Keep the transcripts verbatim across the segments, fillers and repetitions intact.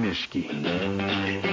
Nischke.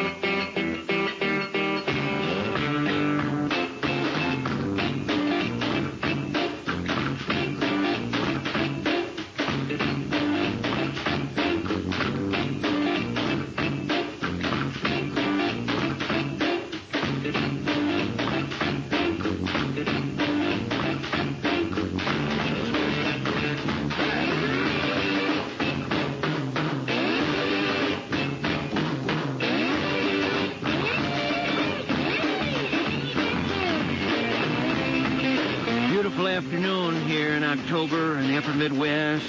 Beautiful afternoon here in October in the upper Midwest.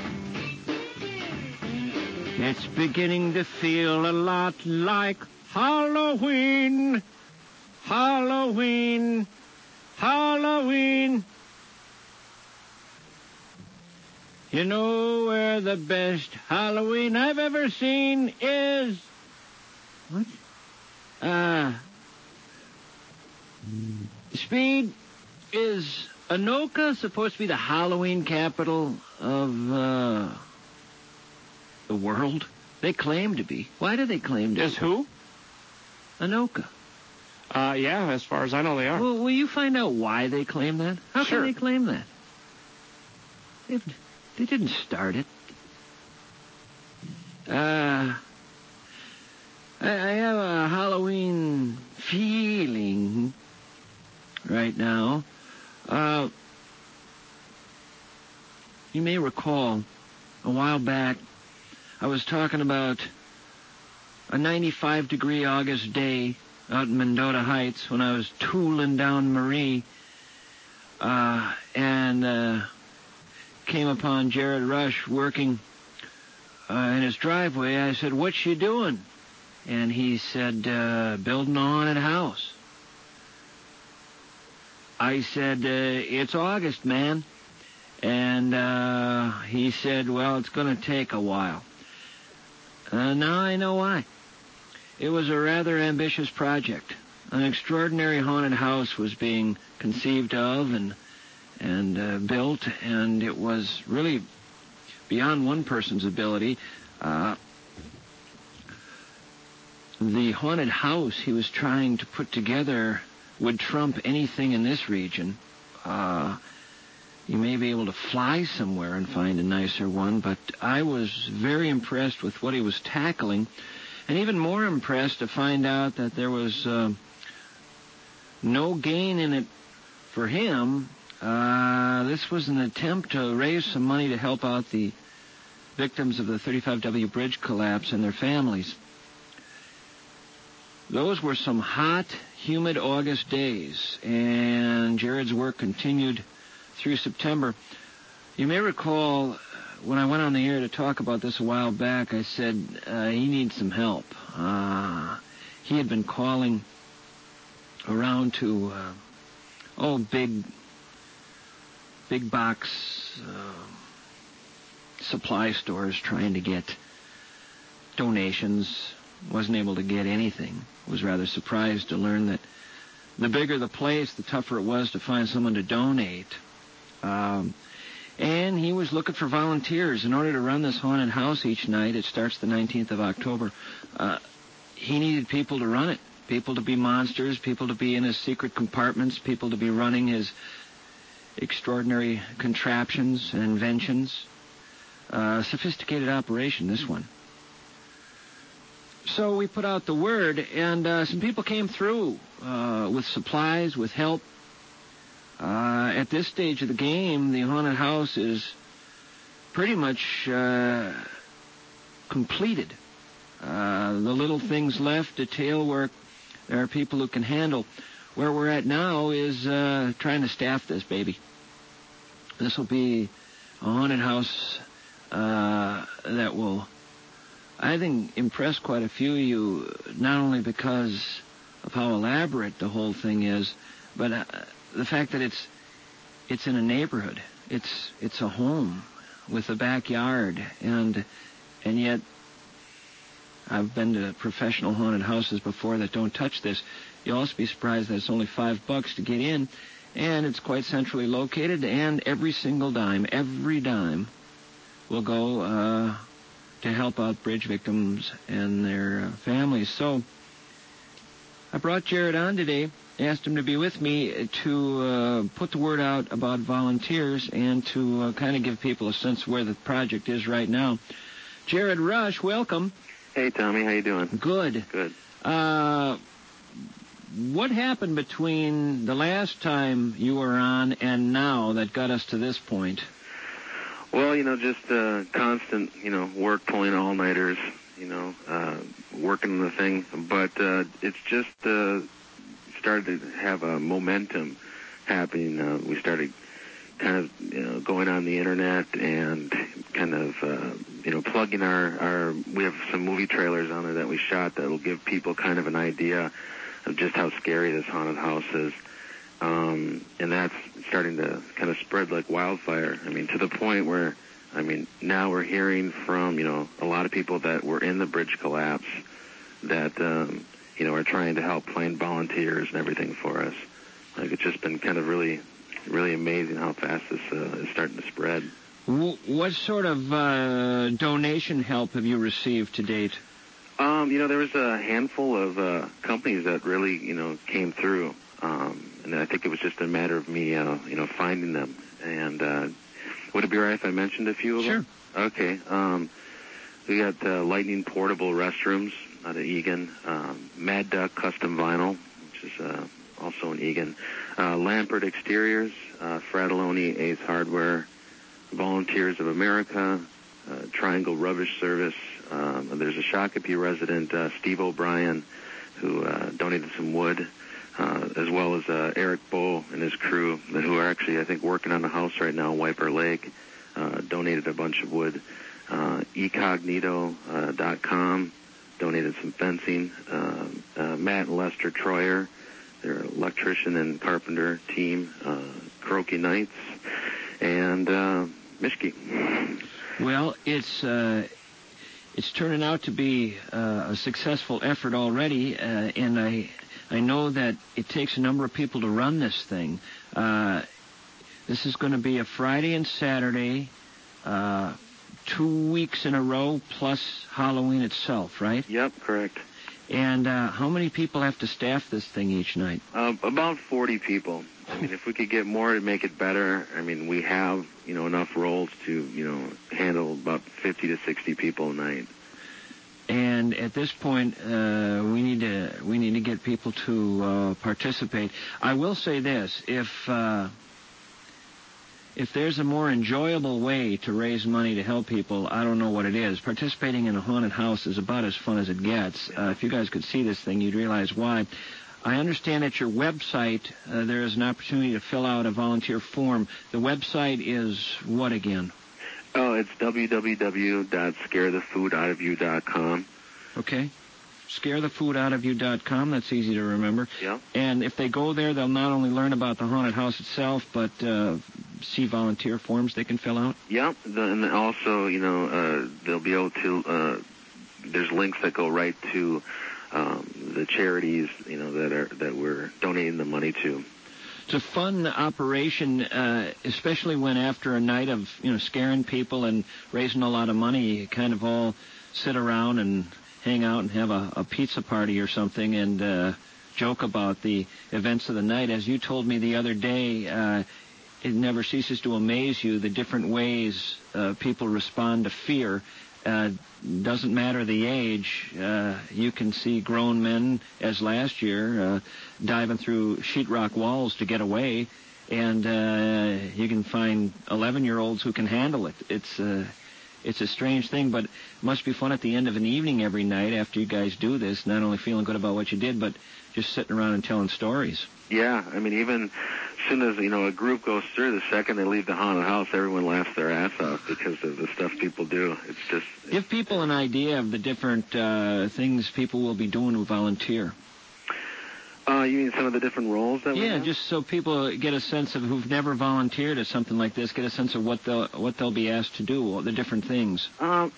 It's beginning to feel a lot like Halloween. Halloween. Halloween. You know where the best Halloween I've ever seen is? What? Uh, Speed, is Anoka supposed to be the Halloween capital of, uh, the world? They claim to be. Why do they claim to Is be? who? Anoka. Uh, yeah, as far as I know they are. Well, will you find out why they claim that? How Sure. can they claim that? They, they didn't start it. Uh, I, I have a Halloween feeling right now. Uh, you may recall a while back I was talking about a ninety-five degree August day out in Mendota Heights when I was tooling down Marie uh, and uh, came upon Jared Rush working uh, in his driveway. I said, "What's you doing?" And he said, uh, "Building a haunted house." I said, uh, "It's August, man." And uh, he said, "Well, it's going to take a while." Uh, now I know why. It was a rather ambitious project. An extraordinary haunted house was being conceived of and and uh, built, and it was really beyond one person's ability. Uh, the haunted house he was trying to put together would trump anything in this region. Uh, you may be able to fly somewhere and find a nicer one, but I was very impressed with what he was tackling, and even more impressed to find out that there was uh, no gain in it for him. Uh, this was an attempt to raise some money to help out the victims of the thirty-five W bridge collapse and their families. Those were some hot, humid August days, and Jared's work continued through September. You may recall when I went on the air to talk about this a while back, I said uh, he needs some help. Uh, he had been calling around to, uh, oh, big, big box uh, supply stores trying to get donations. Wasn't able to get anything. Was rather surprised to learn that the bigger the place, the tougher it was to find someone to donate. Um, and he was looking for volunteers in order to run this haunted house each night. It starts the nineteenth of October. Uh, he needed people to run it, people to be monsters, people to be in his secret compartments, people to be running his extraordinary contraptions and inventions. Uh, sophisticated operation, this one. So we put out the word, and uh, some people came through uh, with supplies, with help. Uh, at this stage of the game, the haunted house is pretty much uh, completed. Uh, the little things left, detail work, there are people who can handle. Where we're at now is uh, trying to staff this baby. This will be a haunted house uh, that will, I think, impress quite a few of you, not only because of how elaborate the whole thing is, but uh, the fact that it's it's in a neighborhood. It's it's a home with a backyard, and and yet I've been to professional haunted houses before that don't touch this. You'll also be surprised that it's only five bucks to get in, and it's quite centrally located, and every single dime, every dime will go uh, to help out bridge victims and their uh, families. So I brought Jared on today, asked him to be with me to uh, put the word out about volunteers and to uh, kind of give people a sense of where the project is right now. Jared Rush, welcome. Hey, Tommy. How you doing? Good. Good. Uh, what happened between the last time you were on and now that got us to this point? Well, you know, just uh, constant, you know, work, pulling all-nighters, you know, uh, working on the thing. But uh, it's just uh, started to have a momentum happening. Uh, we started kind of, you know, going on the internet and kind of, uh, you know, plugging our, our, we have some movie trailers on there that we shot that will give people kind of an idea of just how scary this haunted house is. Um, and that's starting to kind of spread like wildfire. I mean, to the point where, I mean, now we're hearing from, you know, a lot of people that were in the bridge collapse that, um, you know, are trying to help find volunteers and everything for us. Like, it's just been kind of really, really amazing how fast this uh, is starting to spread. What sort of uh, donation help have you received to date? Um, you know, there was a handful of uh, companies that really, you know, came through. Um, and I think it was just a matter of me, uh, you know, finding them. And uh, would it be all right if I mentioned a few of sure. them? Sure. Okay. Um, we got uh, Lightning Portable Restrooms out of Eagan, um, Mad Duck Custom Vinyl, which is uh, also in Eagan, uh, Lampert Exteriors, uh, Fratelloni Ace Hardware, Volunteers of America, uh, Triangle Rubbish Service. Um, there's a Shakopee resident, uh, Steve O'Brien, who uh, donated some wood. Uh, as well as uh, Eric Bowe and his crew, who are actually, I think, working on the house right now, Wiper Lake, uh, donated a bunch of wood. Uh, Ecognito dot com donated some fencing. Uh, uh, Matt and Lester Troyer, their electrician and carpenter team, uh, Croaky Knights, and uh, Mishke. Well, it's uh, it's turning out to be uh, a successful effort already, uh, and I. I know that it takes a number of people to run this thing. Uh, this is going to be a Friday and Saturday, uh, two weeks in a row, plus Halloween itself, right? Yep, correct. And uh, how many people have to staff this thing each night? Uh, about forty people. I mean, if we could get more to make it better, I mean, we have, you know, enough roles to, you know, handle about fifty to sixty people a night. And at this point, uh, we need to we need to get people to uh, participate. I will say this: if uh, if there's a more enjoyable way to raise money to help people, I don't know what it is. Participating in a haunted house is about as fun as it gets. Uh, if you guys could see this thing, you'd realize why. I understand at your website uh, there is an opportunity to fill out a volunteer form. The website is what again? Oh, it's w w w dot scare the food out of you dot com. Okay. scare the food out of you dot com. That's easy to remember. Yeah. And if they go there, they'll not only learn about the haunted house itself, but uh, see volunteer forms they can fill out? Yeah. The, and also, you know, uh, they'll be able to, uh, there's links that go right to um, the charities, you know, that are that we're donating the money to. It's a fun operation, uh, especially when after a night of, you know, scaring people and raising a lot of money, you kind of all sit around and hang out and have a, a pizza party or something and uh, joke about the events of the night. As you told me the other day, uh, it never ceases to amaze you the different ways uh, people respond to fear. Uh, doesn't matter the age. Uh, you can see grown men, as last year, uh, diving through sheetrock walls to get away, and uh, you can find eleven-year-olds who can handle it. It's uh, it's a strange thing, but it must be fun at the end of an evening every night after you guys do this, not only feeling good about what you did, but just sitting around and telling stories. Yeah, I mean, even as soon as, you know, a group goes through, the second they leave the haunted house, everyone laughs their ass off because of the stuff people do. It's just... It's, Give people an idea of the different uh, things people will be doing who volunteer. Uh, you mean some of the different roles that we Yeah, have? just so people get a sense of who've never volunteered at something like this, get a sense of what they'll, what they'll be asked to do, the different things. Um,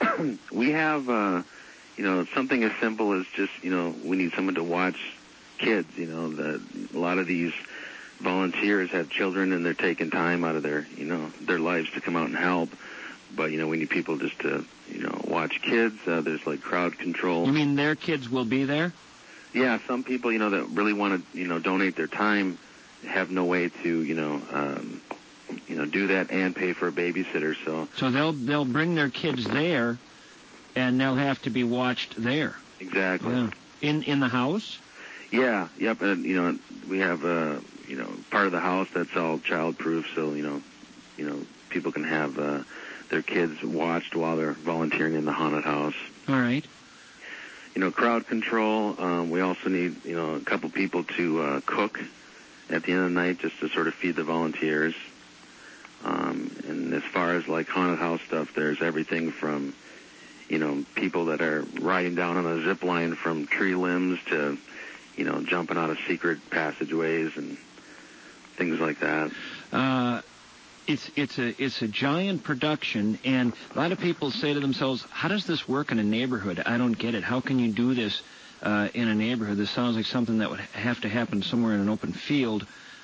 we have, uh, you know, something as simple as just, you know, we need someone to watch kids. You know, the, a lot of these volunteers have children and they're taking time out of their, you know, their lives to come out and help. but, you know, we need people just to, you know, watch kids. Uh, there's, like, crowd control. You mean their kids will be there? Yeah, some people, you know, that really want to, you know, donate their time have no way to, you know, um, you know, do that and pay for a babysitter. So So they'll they'll bring their kids there, and they'll have to be watched there. Exactly. Yeah. In in the house? Yeah, yep, and, you know, we have, uh, you know, part of the house that's all child-proof, so, you know, you know, people can have uh, their kids watched while they're volunteering in the haunted house. All right. You know, crowd control. Um, we also need, you know, a couple people to uh, cook at the end of the night just to sort of feed the volunteers. Um, and as far as, like, haunted house stuff, there's everything from, you know, people that are riding down on a zip line from tree limbs to, you know, jumping out of secret passageways and things like that. Uh, it's it's a it's a giant production, and a lot of people say to themselves, "How does this work in a neighborhood? I don't get it. How can you do this uh, in a neighborhood? This sounds like something that would have to happen somewhere in an open field."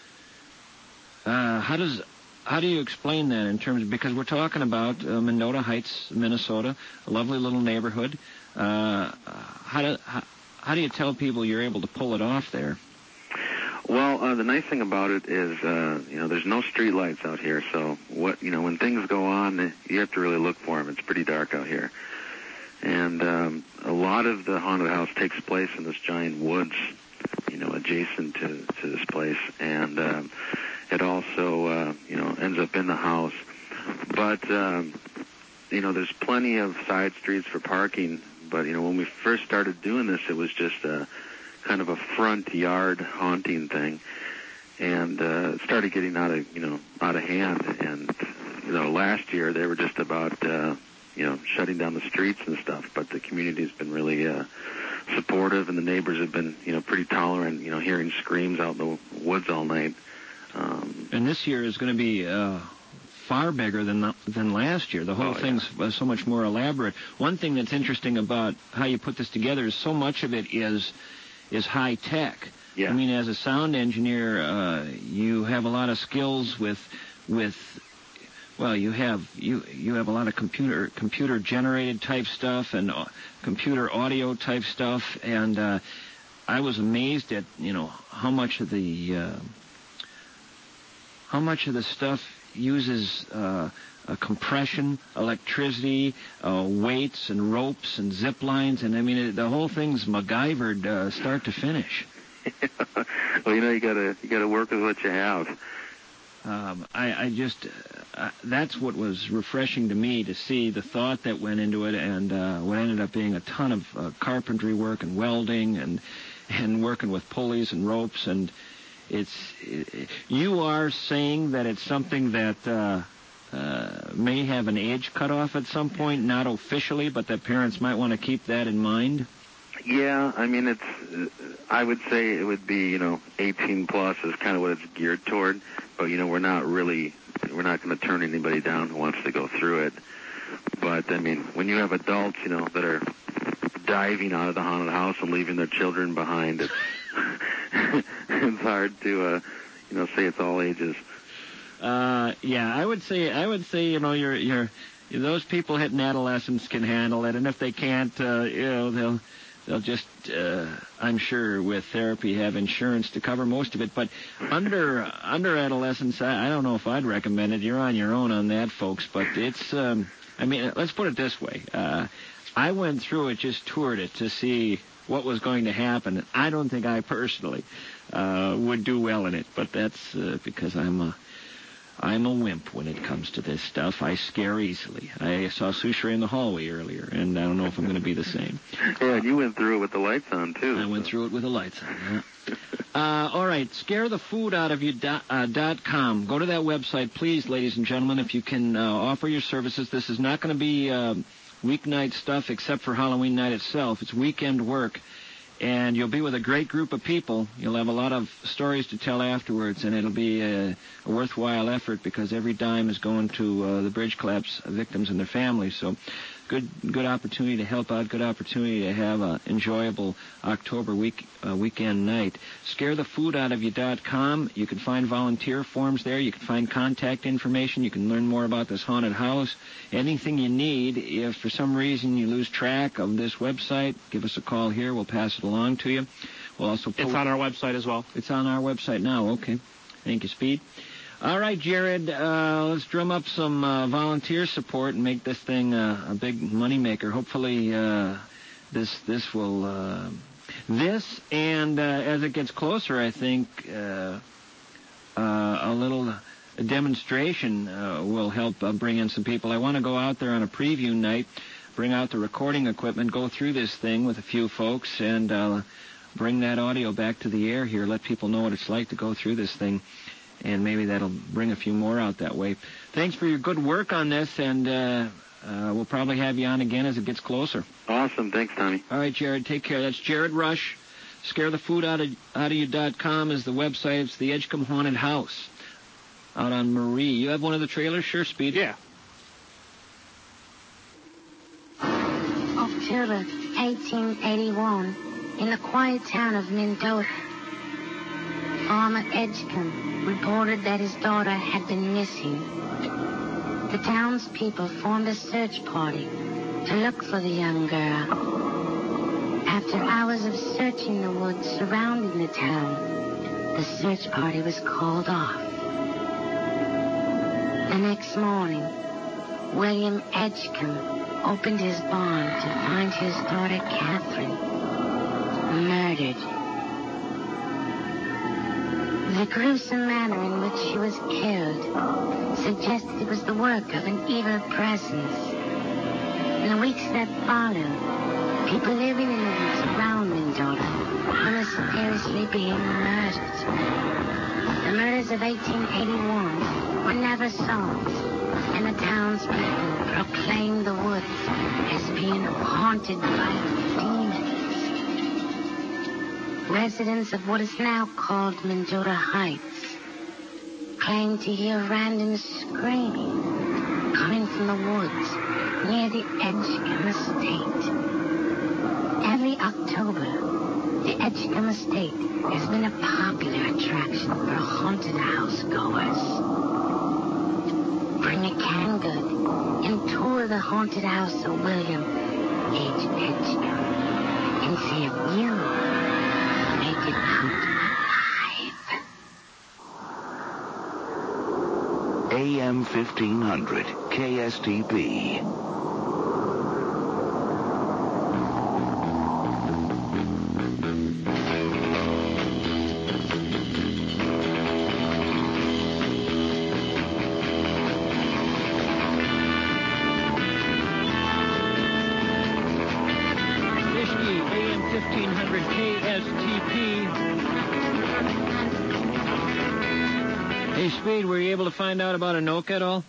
Uh, how does how do you explain that in terms of, because we're talking about uh, Mendota Heights, Minnesota, a lovely little neighborhood. Uh, how do how, how do you tell people you're able to pull it off there? Well, uh, the nice thing about it is, uh, you know, there's no street lights out here, so what, you know, when things go on, you have to really look for them. It's pretty dark out here. And um, a lot of the haunted house takes place in this giant woods, you know, adjacent to, to this place. And um, it also, uh, you know, ends up in the house. But, um, you know, there's plenty of side streets for parking. But, you know, when we first started doing this, it was just a kind of a front yard haunting thing, and uh, it started getting out of, you know, out of hand. And, you know, last year they were just about, uh, you know, shutting down the streets and stuff. But the community's been really uh, supportive, and the neighbors have been, you know, pretty tolerant, you know, hearing screams out in the woods all night. Um, and this year is going to be uh, far bigger than the, than last year. The whole oh, thing's yeah. so much more elaborate. One thing that's interesting about how you put this together is so much of it is is high tech. Yeah. I mean, as a sound engineer, uh, you have a lot of skills with with well, you have you you have a lot of computer computer generated type stuff and uh, computer audio type stuff, and uh, I was amazed at, you know, how much of the uh, how much of the stuff uses uh, uh, compression, electricity, uh, weights and ropes and zip lines, and I mean it, the whole thing's MacGyvered uh, start to finish. Well, you know, you gotta you gotta work with what you have. Um, I, I just uh, that's what was refreshing to me, to see the thought that went into it, and uh, what ended up being a ton of uh, carpentry work and welding and and working with pulleys and ropes. And it's it, you are saying that it's something that uh, uh, may have an age cutoff at some point, not officially, but that parents might want to keep that in mind. Yeah, I mean, it's, I would say it would be, you know, eighteen plus is kind of what it's geared toward, but, you know, we're not really, we're not going to turn anybody down who wants to go through it. But, I mean, when you have adults, you know, that are diving out of the haunted house and leaving their children behind, it's, it's hard to, uh, you know, say it's all ages. Uh, yeah, I would say, I would say, you know, you're, you're, those people hitting adolescence can handle it, and if they can't, uh, you know, they'll, they'll just, uh, I'm sure, with therapy, have insurance to cover most of it. But under under adolescence, I, I don't know if I'd recommend it. You're on your own on that, folks. But it's, um, I mean, let's put it this way. Uh, I went through it, just toured it to see what was going to happen. I don't think I personally uh, would do well in it, but that's uh, because I'm a I'm a wimp when it comes to this stuff. I scare easily. I saw Sushrei in the hallway earlier, and I don't know if I'm going to be the same. Yeah, and you went through it with the lights on, too. I went through it with the lights on, yeah. uh, all right, scare the food out of you dot, uh, dot com. Go to that website, please, ladies and gentlemen, if you can uh, offer your services. This is not going to be uh, weeknight stuff except for Halloween night itself. It's weekend work. And you'll be with a great group of people. You'll have a lot of stories to tell afterwards, and it'll be a, a worthwhile effort because every dime is going to uh, the bridge collapse victims and their families. So good good opportunity to help out, good opportunity to have an enjoyable October week uh, weekend night. scare the food out of you dot com. You can find volunteer forms there. You can find contact information. You can learn more about this haunted house. Anything you need. If for some reason you lose track of this website, give us a call here. We'll pass it along to you. We'll also post- It's on our website as well. It's on our website now. Okay. Thank you, Speed. All right, Jared, uh, let's drum up some uh, volunteer support and make this thing uh, a big moneymaker. Hopefully uh, this this will... Uh, this, and uh, as it gets closer, I think uh, uh, a little demonstration uh, will help uh, bring in some people. I want to go out there on a preview night, bring out the recording equipment, go through this thing with a few folks, and uh, bring that audio back to the air here, let people know what it's like to go through this thing. And maybe that'll bring a few more out that way. Thanks for your good work on this, and uh, uh, we'll probably have you on again as it gets closer. Awesome. Thanks, Tommy. All right, Jared, take care. That's Jared Rush. scare the food out of, out of you dot com is the website. It's the Edgecombe Haunted House out on Marie. You have one of the trailers? Sure, Speed. Yeah. October eighteen eighty-one, in the quiet town of Mendota, Farmer Edgecombe reported that his daughter had been missing. The townspeople formed a search party to look for the young girl. After hours of searching the woods surrounding the town, the search party was called off. The next morning, William Edgecombe opened his barn to find his daughter Catherine murdered. The gruesome manner in which she was killed suggested it was the work of an evil presence. In the weeks that followed, people living in the woods around Mendota were mysteriously being murdered. The murders of eighteen eighty-one were never solved, and the townspeople proclaimed the woods as being haunted by demons. Residents of what is now called Mendota Heights claim to hear random screaming coming from the woods near the Edgecombe Estate. Every October, the Edgecombe Estate has been a popular attraction for haunted house goers. Bring a canned good and tour the haunted house of William H. Edgecombe and see if you make it out alive. A M fifteen hundred, K S T B. fifteen hundred K S T P. Hey, Speed, were you able to find out about Anoka at all?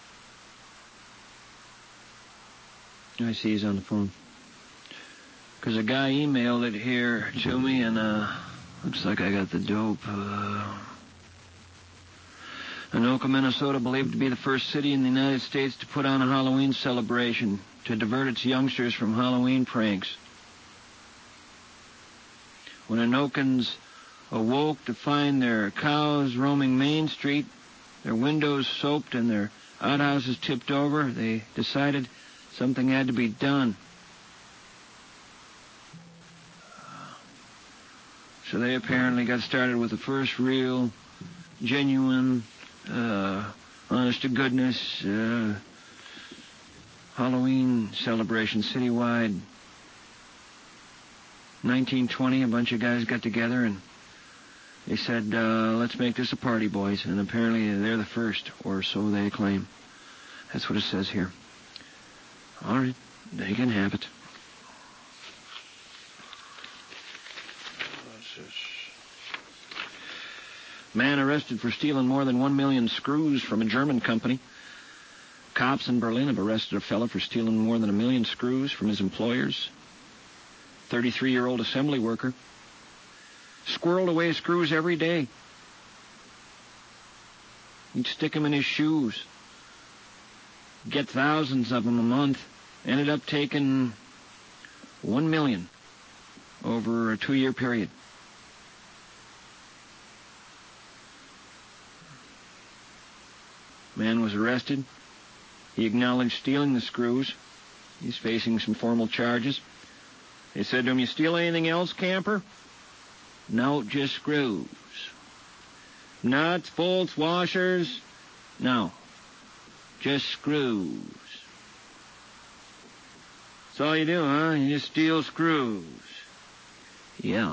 I see he's on the phone. Because a guy emailed it here to me, and uh, looks like I got the dope. Uh, Anoka, Minnesota, believed to be the first city in the United States to put on a Halloween celebration to divert its youngsters from Halloween pranks. When Anokans awoke to find their cows roaming Main Street, their windows soaked and their outhouses tipped over, they decided something had to be done. So they apparently got started with the first real, genuine, uh, honest-to-goodness uh, Halloween celebration citywide. nineteen twenty, a bunch of guys got together and they said, uh, let's make this a party, boys. And apparently they're the first, or so they claim. That's what it says here. All right, they can have it. Man arrested for stealing more than one million screws from a German company. Cops in Berlin have arrested a fellow for stealing more than a million screws from his employers. thirty-three-year-old assembly worker squirreled away screws every day. He'd stick them in his shoes. Get thousands of them a month. Ended up taking one million over a two-year period. Man was arrested. He acknowledged stealing the screws. He's facing some formal charges. They said to him, "You steal anything else, camper?" "No, just screws." "Nuts, bolts, washers?" "No, just screws." "That's all you do, huh? You just steal screws?" "Yeah."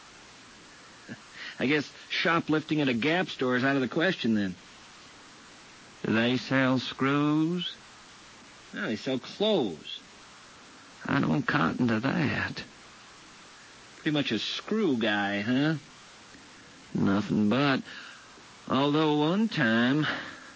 "I guess shoplifting at a Gap store is out of the question then." "Do they sell screws?" "No, they sell clothes." "I don't cotton to that." "Pretty much a screw guy, huh?" "Nothing but. Although one time,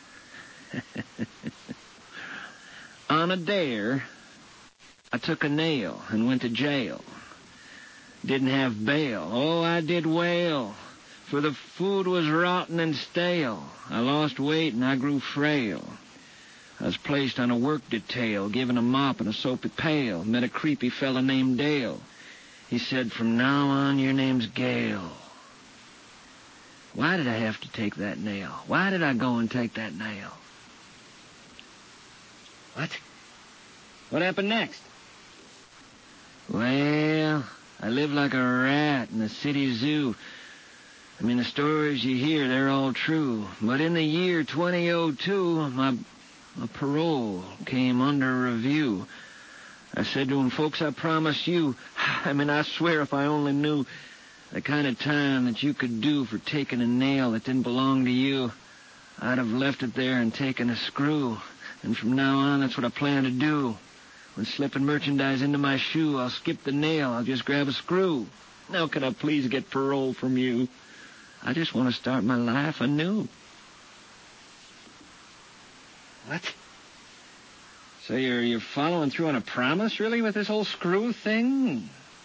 on a dare, I took a nail and went to jail. Didn't have bail. Oh, I did wail, for the food was rotten and stale. I lost weight and I grew frail. I was placed on a work detail, given a mop and a soapy pail. Met a creepy fella named Dale. He said, "From now on, your name's Gale." Why did I have to take that nail? Why did I go and take that nail? What? What happened next? Well, I live like a rat in the city zoo. I mean, the stories you hear, they're all true. But in the year twenty oh two, my, my parole came under review. I said to him, "Folks, I promise you, I mean, I swear if I only knew the kind of time that you could do for taking a nail that didn't belong to you, I'd have left it there and taken a screw. And from now on, that's what I plan to do. When slipping merchandise into my shoe, I'll skip the nail. I'll just grab a screw. Now can I please get parole from you? I just want to start my life anew." What? So you're you're following through on a promise, really, with this whole screw thing?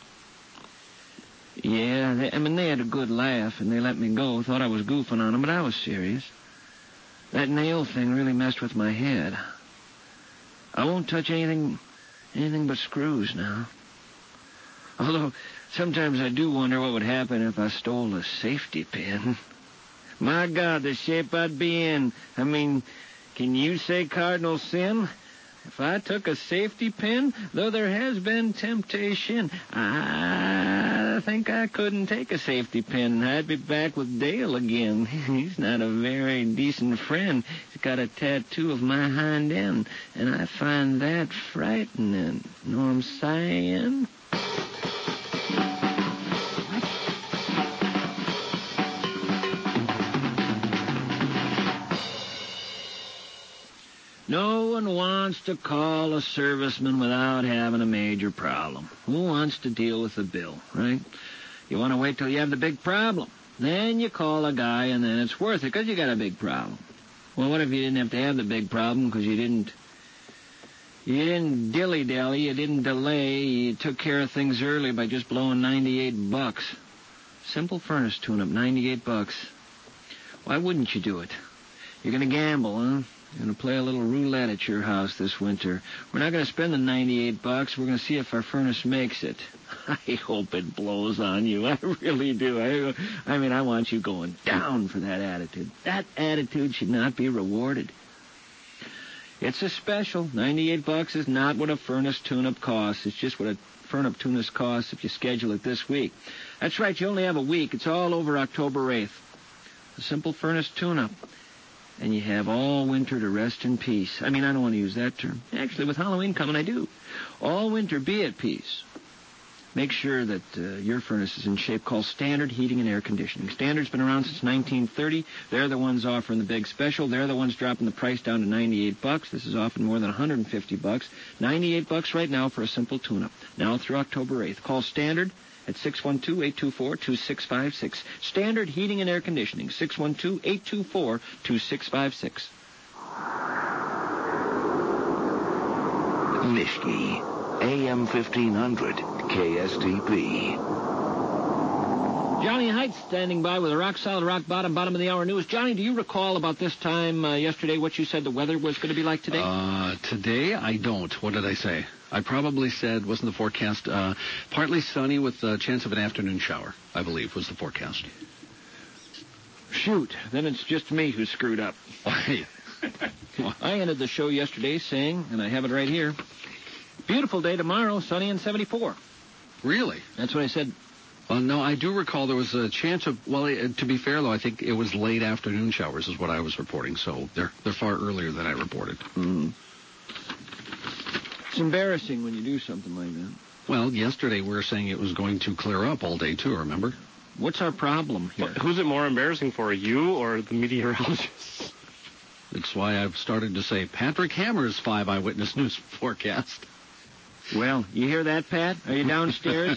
Yeah, they, I mean, they had a good laugh, and they let me go. Thought I was goofing on them, but I was serious. That nail thing really messed with my head. I won't touch anything, anything but screws now. Although, sometimes I do wonder what would happen if I stole a safety pin. My God, the shape I'd be in. I mean, can you say cardinal sin? If I took a safety pin, though there has been temptation, I think I couldn't take a safety pin. I'd be back with Dale again. He's not a very decent friend. He's got a tattoo of my hind end, and I find that frightening. Know what I'm saying? No one wants to call a serviceman without having a major problem. Who wants to deal with the bill, right? You want to wait till you have the big problem. Then you call a guy, and then it's worth it because you got a big problem. Well, what if you didn't have to have the big problem because you didn't... You didn't dilly-dally, you didn't delay, you took care of things early by just blowing ninety-eight bucks. Simple furnace tune-up, ninety-eight bucks. Why wouldn't you do it? You're going to gamble, huh? You're going to play a little roulette at your house this winter. We're not going to spend the ninety-eight bucks. We're going to see if our furnace makes it. I hope it blows on you. I really do. I, I mean, I want you going down for that attitude. That attitude should not be rewarded. It's a special. ninety-eight bucks is not what a furnace tune-up costs. It's just what a furnace tune-up costs if you schedule it this week. That's right. You only have a week. It's all over October eighth. A simple furnace tune-up. And you have all winter to rest in peace. I mean, I don't want to use that term. Actually, with Halloween coming, I do. All winter, be at peace. Make sure that uh, your furnace is in shape. Call Standard Heating and Air Conditioning. Standard's been around since nineteen thirty. They're the ones offering the big special. They're the ones dropping the price down to ninety-eight bucks. This is often more than one hundred fifty bucks. ninety-eight bucks right now for a simple tune-up. Now through October eighth. Call Standard at six one two, eight two four, two six five six. Standard Heating and Air Conditioning, six one two, eight two four, two six five six. Nishki, A M fifteen hundred, K S T P. Johnny Heights standing by with a rock-solid rock bottom, bottom of the hour news. Johnny, do you recall about this time uh, yesterday what you said the weather was going to be like today? Uh, today, I don't. What did I say? I probably said, wasn't the forecast, uh, partly sunny with a chance of an afternoon shower, I believe, was the forecast. Shoot, then it's just me who screwed up. I ended the show yesterday saying, and I have it right here, beautiful day tomorrow, sunny and seventy-four. Really? That's what I said. Well, no, I do recall there was a chance of, well, it, to be fair, though, I think it was late afternoon showers is what I was reporting, so they're they're far earlier than I reported. Mm-hmm. It's embarrassing when you do something like that. Well, yesterday we were saying it was going to clear up all day, too, remember? What's our problem here? Well, who's it more embarrassing for, you or the meteorologists? That's why I've started to say Patrick Hammer's five eyewitness news forecast. Well, you hear that, Pat? Are you downstairs?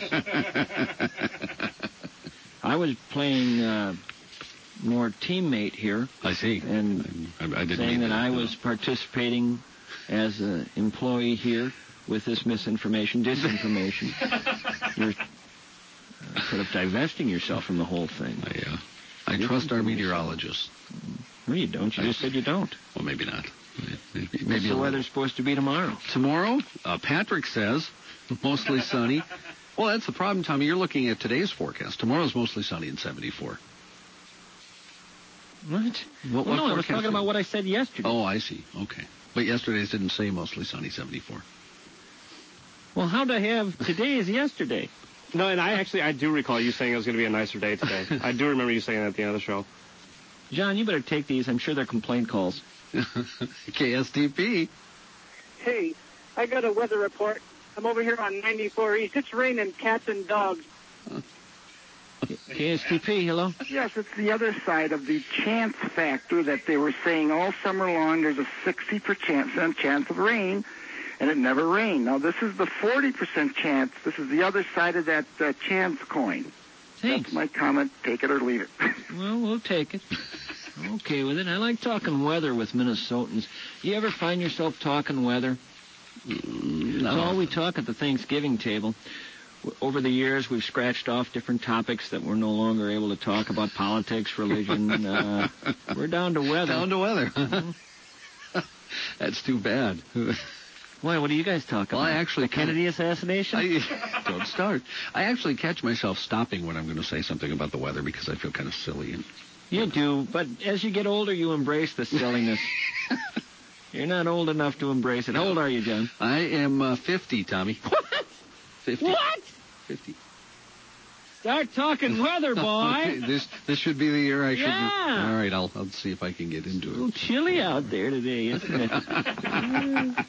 I was playing uh, more teammate here. I see. And I, I didn't saying mean that, that I no. was participating as an employee here with this misinformation, disinformation. You're uh, sort of divesting yourself from the whole thing. I, uh, I trust our meteorologists. No, you don't. You just said you don't. Well, maybe not. Maybe, maybe What's the weather supposed to be tomorrow? Tomorrow, uh, Patrick says, mostly sunny. Well, that's the problem, Tommy. You're looking at today's forecast. Tomorrow's mostly sunny and seventy-four. What? What, well, what no, I was talking is- about what I said yesterday. Oh, I see. Okay. But yesterday's didn't say mostly sunny, seventy-four. Well, how'd I have today as yesterday? No, and I actually, I do recall you saying it was going to be a nicer day today. I do remember you saying that at the end of the show. John, you better take these. I'm sure they're complaint calls. K S T P. Hey, I got a weather report. I'm over here on ninety-four East. It's raining cats and dogs. K S T P, hello? Yes, it's the other side of the chance factor that they were saying all summer long there's a sixty percent chance of rain, and it never rained. Now, this is the forty percent chance. This is the other side of that uh, chance coin. Thanks. That's my comment. Take it or leave it. Well, we'll take it. Okay with it. I like talking weather with Minnesotans. You ever find yourself talking weather? Mm, no. It's all we talk at the Thanksgiving table. Over the years, we've scratched off different topics that we're no longer able to talk about: politics, religion. Uh, we're down to weather. Down to weather. Mm-hmm. That's too bad. Why, what do you guys talk Well, about? I actually the Kennedy assassination? I, don't start. I actually catch myself stopping when I'm going to say something about the weather because I feel kind of silly. And You do, but as you get older, you embrace the silliness. You're not old enough to embrace it. How old are you, John? I am uh, fifty, Tommy. What? fifty. What? fifty. Start talking weather, boy. Okay, this this should be the year I should. Yeah. All right, I'll I'll see if I can get into A it. little chilly out there today, isn't it?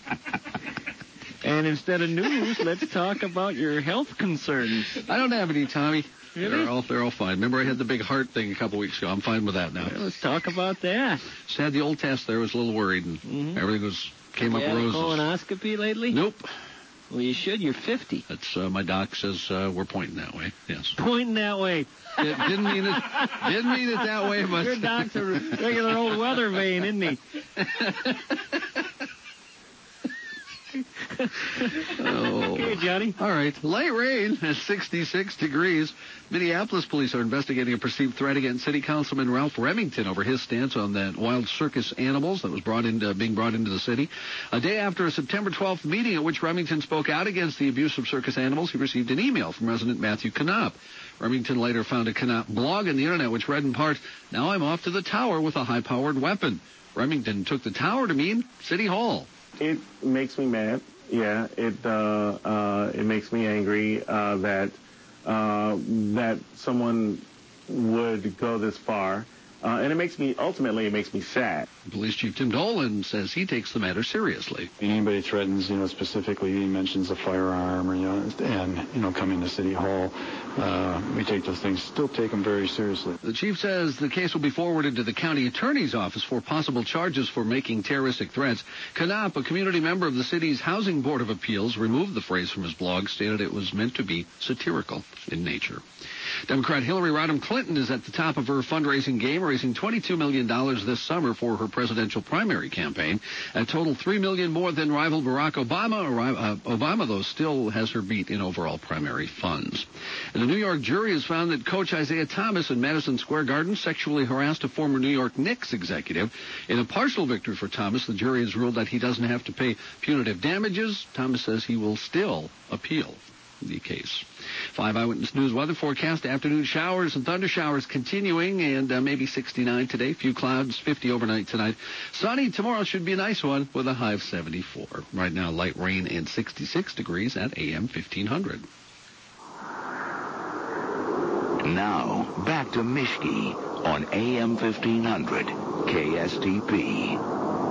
And instead of news, let's talk about your health concerns. I don't have any, Tommy. Really? They're all they're all fine. Remember, I had the big heart thing a couple weeks ago. I'm fine with that now. Well, let's talk about that. Just had the old test there. Was a little worried, and Mm-hmm. everything was came You up had a roses. colonoscopy lately? Nope. Well, you should. You're fifty. That's uh, my doc says uh, we're pointing that way. Yes. Pointing that way. It didn't mean it. Didn't mean it that way, but Your doc's a regular old weather vane, isn't he? Oh. Okay, Johnny. All right. Light rain at sixty-six degrees. Minneapolis police are investigating a perceived threat against City Councilman Ralph Remington over his stance on that wild circus animals that was brought into being brought into the city. A day after a September twelfth meeting at which Remington spoke out against the abuse of circus animals, he received an email from resident Matthew Knopp. Remington later found a Knopp blog on the internet which read in part, "Now I'm off to the tower with a high-powered weapon." Remington took the tower to mean City Hall. It makes me mad. Yeah, it uh, uh, it makes me angry uh, that uh, that someone would go this far, uh, and it makes me ultimately it makes me sad. Police Chief Tim Dolan says he takes the matter seriously. Anybody threatens, you know, specifically he mentions a firearm or, you know, and, you know, coming to City Hall, uh, we take those things, still take them very seriously. The chief says the case will be forwarded to the county attorney's office for possible charges for making terroristic threats. Knopp, a community member of the city's Housing Board of Appeals, removed the phrase from his blog, stated it was meant to be satirical in nature. Democrat Hillary Rodham Clinton is at the top of her fundraising game, raising twenty-two million dollars this summer for her presidential primary campaign, a total three million dollars more than rival Barack Obama. Uh, Obama, though, still has her beat in overall primary funds. And the New York jury has found that Coach Isaiah Thomas in Madison Square Garden sexually harassed a former New York Knicks executive. In a partial victory for Thomas, the jury has ruled that he doesn't have to pay punitive damages. Thomas says he will still appeal the case. Five Eyewitness News weather forecast: afternoon showers and thunder showers continuing, and uh, maybe sixty-nine today. Few clouds, fifty overnight tonight. Sunny tomorrow should be a nice one with a high of seventy-four. Right now, light rain and sixty-six degrees at A M fifteen hundred. Now, back to Mishki on A M fifteen hundred K S T P.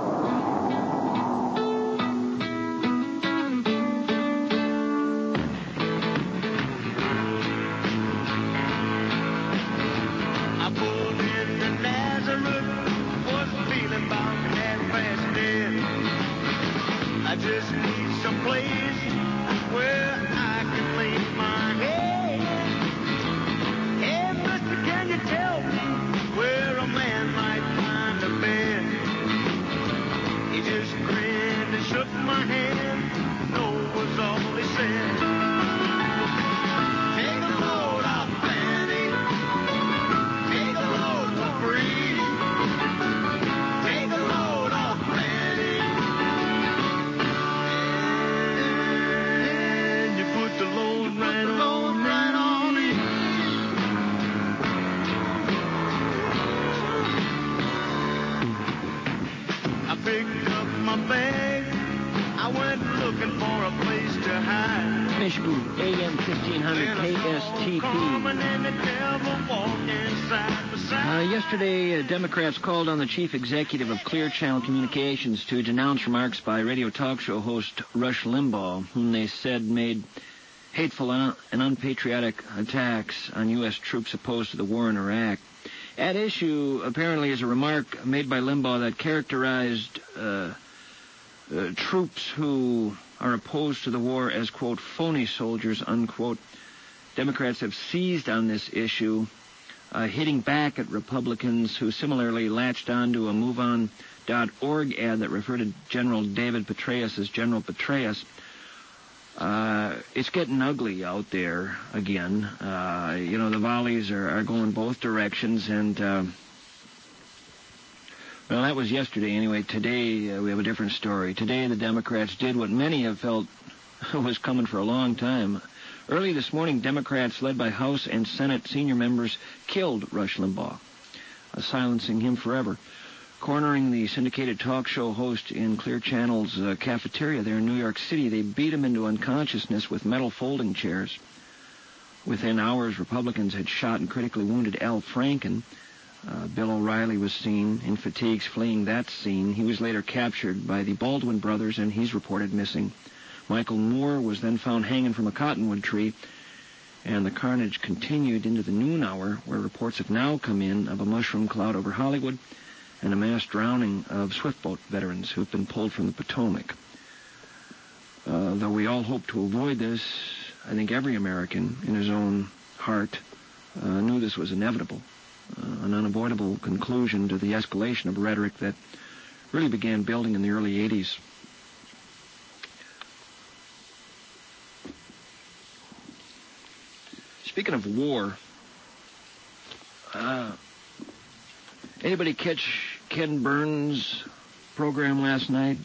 A M fifteen hundred K S T P. Uh, yesterday, uh, Democrats called on the chief executive of Clear Channel Communications to denounce remarks by radio talk show host Rush Limbaugh, whom they said made hateful and unpatriotic attacks on U S troops opposed to the war in Iraq. At issue, apparently, is a remark made by Limbaugh that characterized uh, uh, troops who are opposed to the war as, quote, phony soldiers, unquote. Democrats have seized on this issue, uh, hitting back at Republicans who similarly latched on to a MoveOn dot org ad that referred to General David Petraeus as General Petraeus. Uh, it's getting ugly out there again. Uh, you know, the volleys are, are going both directions, and, uh, well, that was yesterday anyway. Today, uh, we have a different story. Today, the Democrats did what many have felt was coming for a long time. Early this morning, Democrats, led by House and Senate senior members, killed Rush Limbaugh, uh, silencing him forever. Cornering the syndicated talk show host in Clear Channel's uh, cafeteria there in New York City, they beat him into unconsciousness with metal folding chairs. Within hours, Republicans had shot and critically wounded Al Franken. Uh, Bill O'Reilly was seen in fatigues fleeing that scene. He was later captured by the Baldwin brothers, and he's reported missing. Michael Moore was then found hanging from a cottonwood tree, and the carnage continued into the noon hour, where reports have now come in of a mushroom cloud over Hollywood and a mass drowning of swiftboat veterans who've been pulled from the Potomac. Uh, though we all hope to avoid this, I think every American in his own heart uh, knew this was inevitable. Uh, an unavoidable conclusion to the escalation of rhetoric that really began building in the early eighties. Speaking of war, uh, anybody catch Ken Burns' program last night?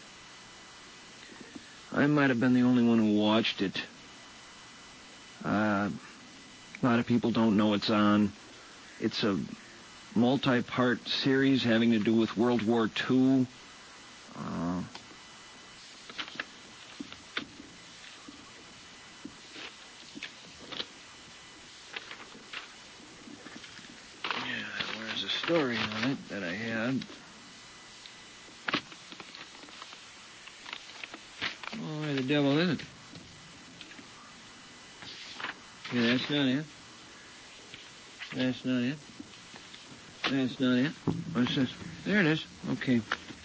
I might have been the only one who watched it. Uh, a lot of people don't know it's on. It's a multi-part series having to do with World War Two. Uh, yeah, where's the story on it that I had? Oh, where the devil is it? Yeah, that's not it. That's not it. That's not it. What's this? There it is. Okay.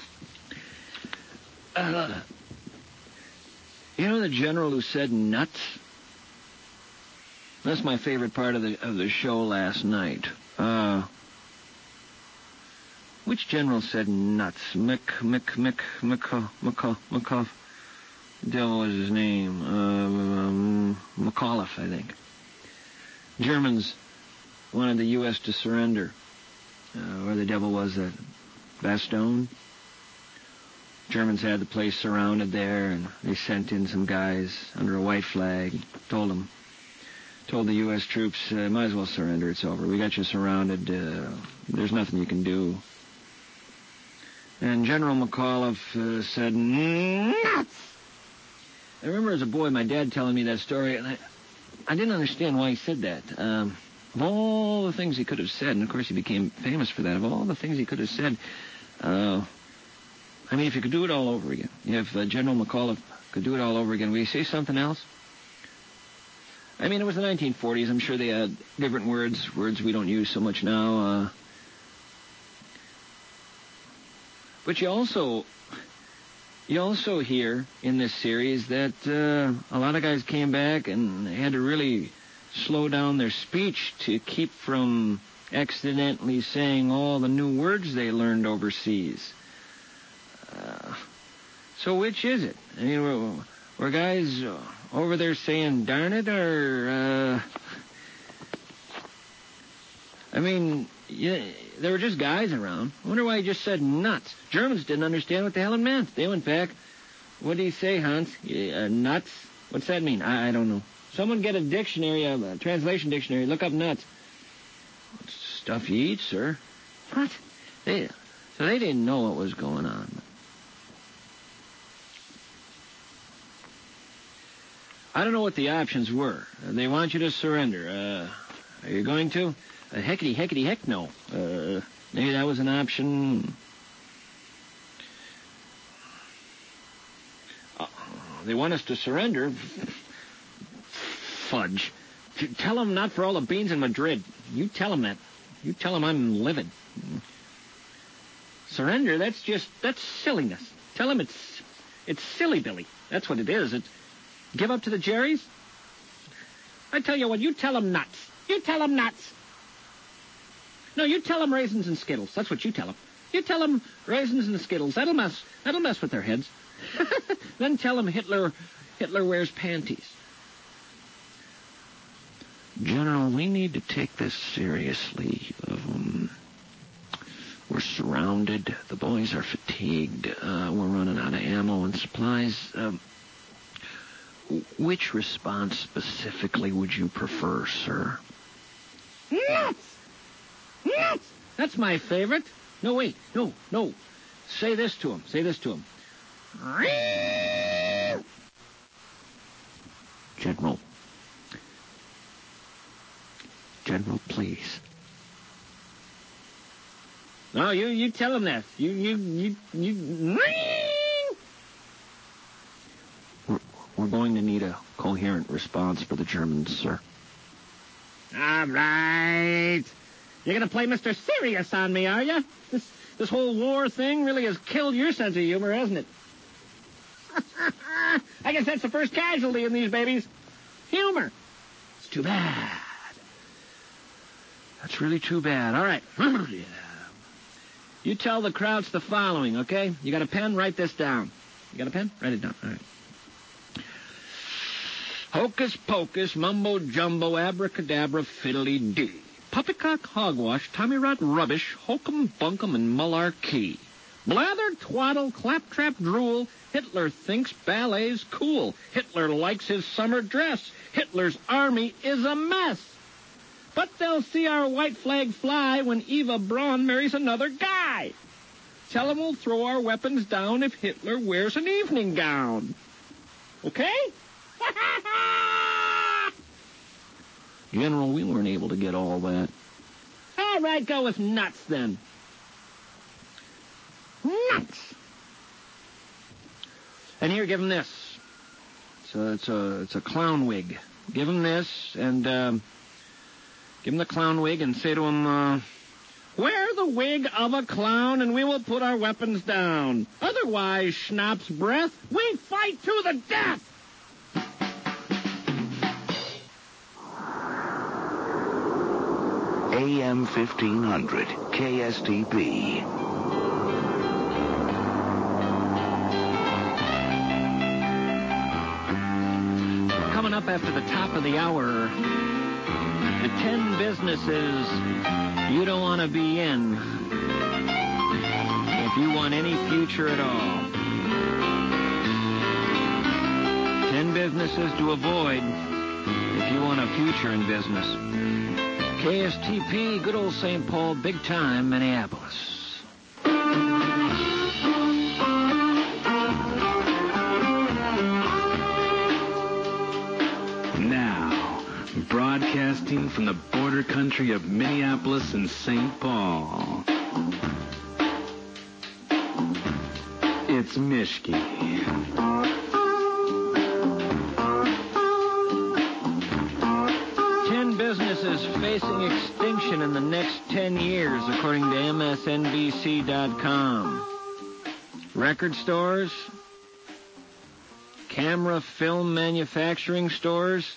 Uh, you know the general who said nuts? That's my favorite part of the of the show last night. Uh, which general said nuts? Mick, Mick, Mick, Mick, Mick, Mick, devil was his name. Uh, um, McAuliffe, I think. Germans wanted the U S to surrender. Uh, where the devil was that? Bastogne? Germans had the place surrounded there, and they sent in some guys under a white flag, told them, told the U S troops, uh, might as well surrender, it's over. We got you surrounded, uh, there's nothing you can do. And General McAuliffe uh, said, nuts! I remember as a boy my dad telling me that story, and I, I didn't understand why he said that. Um, of all the things he could have said, and of course he became famous for that, of all the things he could have said, uh, I mean, if you could do it all over again, if uh, General McAuliffe could do it all over again, would he say something else? I mean, it was the nineteen forties. I'm sure they had different words, words we don't use so much now. Uh, but you also, you also hear in this series that uh, a lot of guys came back and they had to really slow down their speech to keep from accidentally saying all the new words they learned overseas. Uh, so which is it? I mean, were, were guys over there saying darn it, or, uh... I mean, yeah, there were just guys around. I wonder why he just said nuts. Germans didn't understand what the hell it meant. They went back. What did he say, Hans? Uh, nuts? What's that mean? I, I don't know. Someone get a dictionary, a, a translation dictionary. Look up nuts. Stuff you eat, sir. What? They, so they didn't know what was going on. I don't know what the options were. Uh, they want you to surrender. Uh, are you going to? Uh, heckety, heckety, heck no. Uh, maybe that was an option. Uh, they want us to surrender. Fudge. T- tell them not for all the beans in Madrid. You tell them that. You tell them I'm livid. Surrender, that's just, that's silliness. Tell them it's, it's silly, Billy. That's what it is. It's, give up to the Jerrys? I tell you what, you tell them nuts. You tell them nuts. No, you tell them raisins and Skittles. That's what you tell them. You tell them raisins and Skittles. That'll mess, that'll mess with their heads. Then tell them Hitler, Hitler wears panties. General, we need to take this seriously. Um, we're surrounded. The boys are fatigued. Uh, we're running out of ammo and supplies. Um, which response specifically would you prefer, sir? Nuts! Nuts! That's my favorite. No, wait. No, no. Say this to him. Say this to him. General. General, please. No, you, you tell him that. You, you, you, you... We're, we're going to need a coherent response for the Germans, sir. All right. You're going to play Mister Serious on me, are you? This, this whole war thing really has killed your sense of humor, hasn't it? I guess that's the first casualty in these babies. Humor. It's too bad. That's really too bad. All right. Yeah. You tell the Krauts the following, okay? You got a pen? Write this down. You got a pen? Write it down. All right. Hocus pocus, mumbo jumbo, abracadabra, fiddly dee. Puppycock, hogwash, tommyrot, rubbish, hokum bunkum, and malarkey. Blather, twaddle, claptrap, drool. Hitler thinks ballet's cool. Hitler likes his summer dress. Hitler's army is a mess. But they'll see our white flag fly when Eva Braun marries another guy. Tell them we'll throw our weapons down if Hitler wears an evening gown. Okay? General, we weren't able to get all that. All right, go with nuts, then. Nuts! And here, give him this. So it's a, it's a clown wig. Give him this, and... Um, Give him the clown wig and say to him, uh, wear the wig of a clown and we will put our weapons down. Otherwise, schnapps breath, we fight to the death. A M fifteen hundred K S T P. Coming up after the top of the hour, the ten businesses you don't want to be in if you want any future at all. Ten businesses to avoid if you want a future in business. K S T P, good old Saint Paul, big time, Minneapolis. Now, broadcasting from the border country of Minneapolis and Saint Paul, it's Mishki. Businesses facing extinction in the next ten years, according to M S N B C dot com. Record stores, camera film manufacturing stores,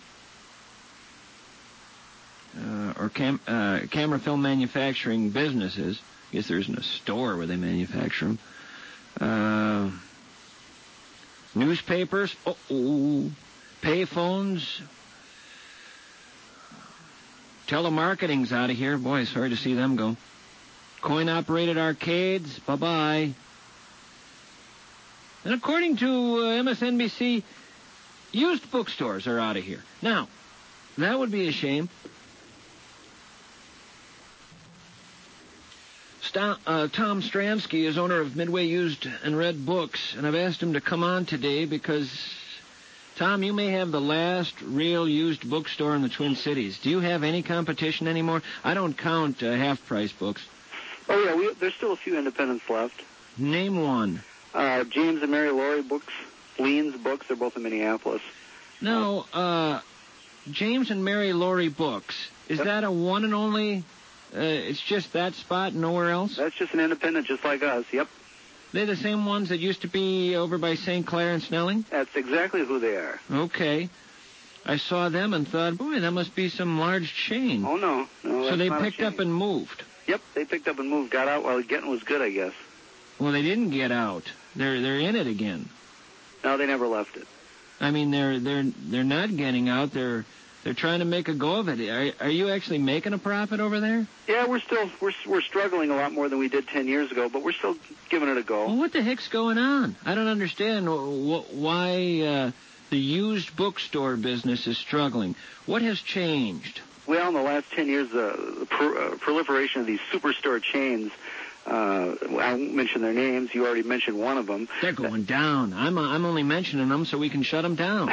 uh, or cam- uh, camera film manufacturing businesses. I guess there isn't a store where they manufacture them. Uh, newspapers, oh, payphones. Telemarketing's out of here. Boy, sorry to see them go. Coin-operated arcades, bye-bye. And according to uh, M S N B C, used bookstores are out of here. Now, that would be a shame. St- uh, Tom Stransky is owner of Midway Used and Read Books, and I've asked him to come on today because, Tom, you may have the last real used bookstore in the Twin Cities. Do you have any competition anymore? I don't count uh, half-price books. Oh, yeah, we, there's still a few independents left. Name one. Uh, James and Mary Laurie Books, Lean's Books, they're both in Minneapolis. No, uh, James and Mary Laurie Books. Is Yep. that a one and only? Uh, it's just that spot, nowhere else? That's just an independent just like us, yep. They're the same ones that used to be over by Saint Clair and Snelling? That's exactly who they are. Okay. I saw them and thought, boy, that must be some large chain. Oh, no. no so that's they not a picked chain. up and moved. Yep, they picked up and moved, got out while getting was good, I guess. Well, they didn't get out. They're they're in it again. No, they never left it. I mean, they're they're they're not getting out. They're they're trying to make a go of it. Are are you actually making a profit over there? Yeah, we're still we're we're struggling a lot more than we did ten years ago, but we're still giving it a go. Well, what the heck's going on? I don't understand wh- why uh, the used bookstore business is struggling. What has changed? Well, in the last ten years, uh, the pro- uh, proliferation of these superstore chains. Uh, I won't mention their names. You already mentioned one of them. They're going down. I'm uh, I'm only mentioning them so we can shut them down.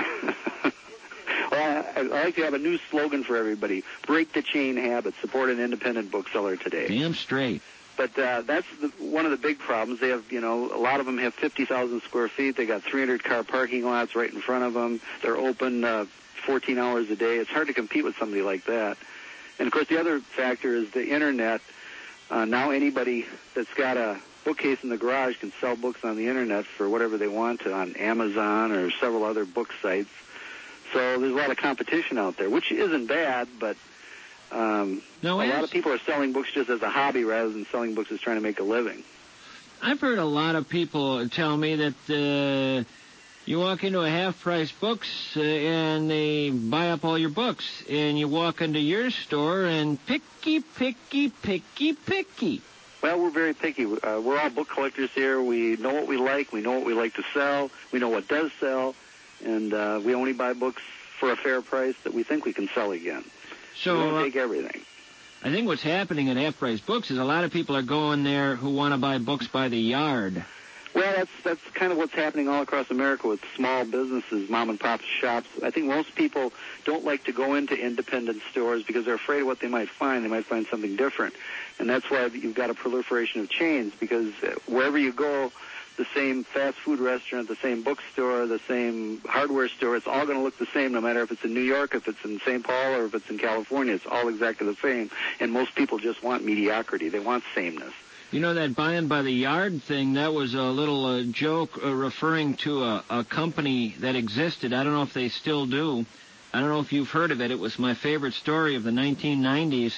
Well, I, I like to have a new slogan for everybody. Break the chain habit. Support an independent bookseller today. Damn straight. But uh, that's the, one of the big problems. They have, you know, a lot of them have fifty thousand square feet. They got three hundred car parking lots right in front of them. They're open uh, fourteen hours a day. It's hard to compete with somebody like that. And, of course, the other factor is the Internet. Uh, now anybody that's got a bookcase in the garage can sell books on the Internet for whatever they want to on Amazon or several other book sites. So there's a lot of competition out there, which isn't bad, but um, no, a lot of people are selling books just as a hobby rather than selling books as trying to make a living. I've heard a lot of people tell me that uh, you walk into a half-price books uh, and they buy up all your books, and you walk into your store and picky, picky, picky, picky. Well, we're very picky. Uh, we're all book collectors here. We know what we like. We know what we like to sell. We know what does sell. And uh, we only buy books for a fair price that we think we can sell again. So, we don't uh, take everything. I think what's happening at half-price books is a lot of people are going there who want to buy books by the yard. Well, that's that's kind of what's happening all across America with small businesses, mom-and-pop shops. I think most people don't like to go into independent stores because they're afraid of what they might find. They might find something different. And that's why you've got a proliferation of chains, because wherever you go, the same fast food restaurant, the same bookstore, the same hardware store, it's all going to look the same no matter if it's in New York, if it's in Saint Paul, or if it's in California. It's all exactly the same. And most people just want mediocrity. They want sameness. You know, that buying by the yard thing, that was a little uh, joke uh, referring to a, a company that existed. I don't know if they still do. I don't know if you've heard of it. It was my favorite story of the nineteen nineties.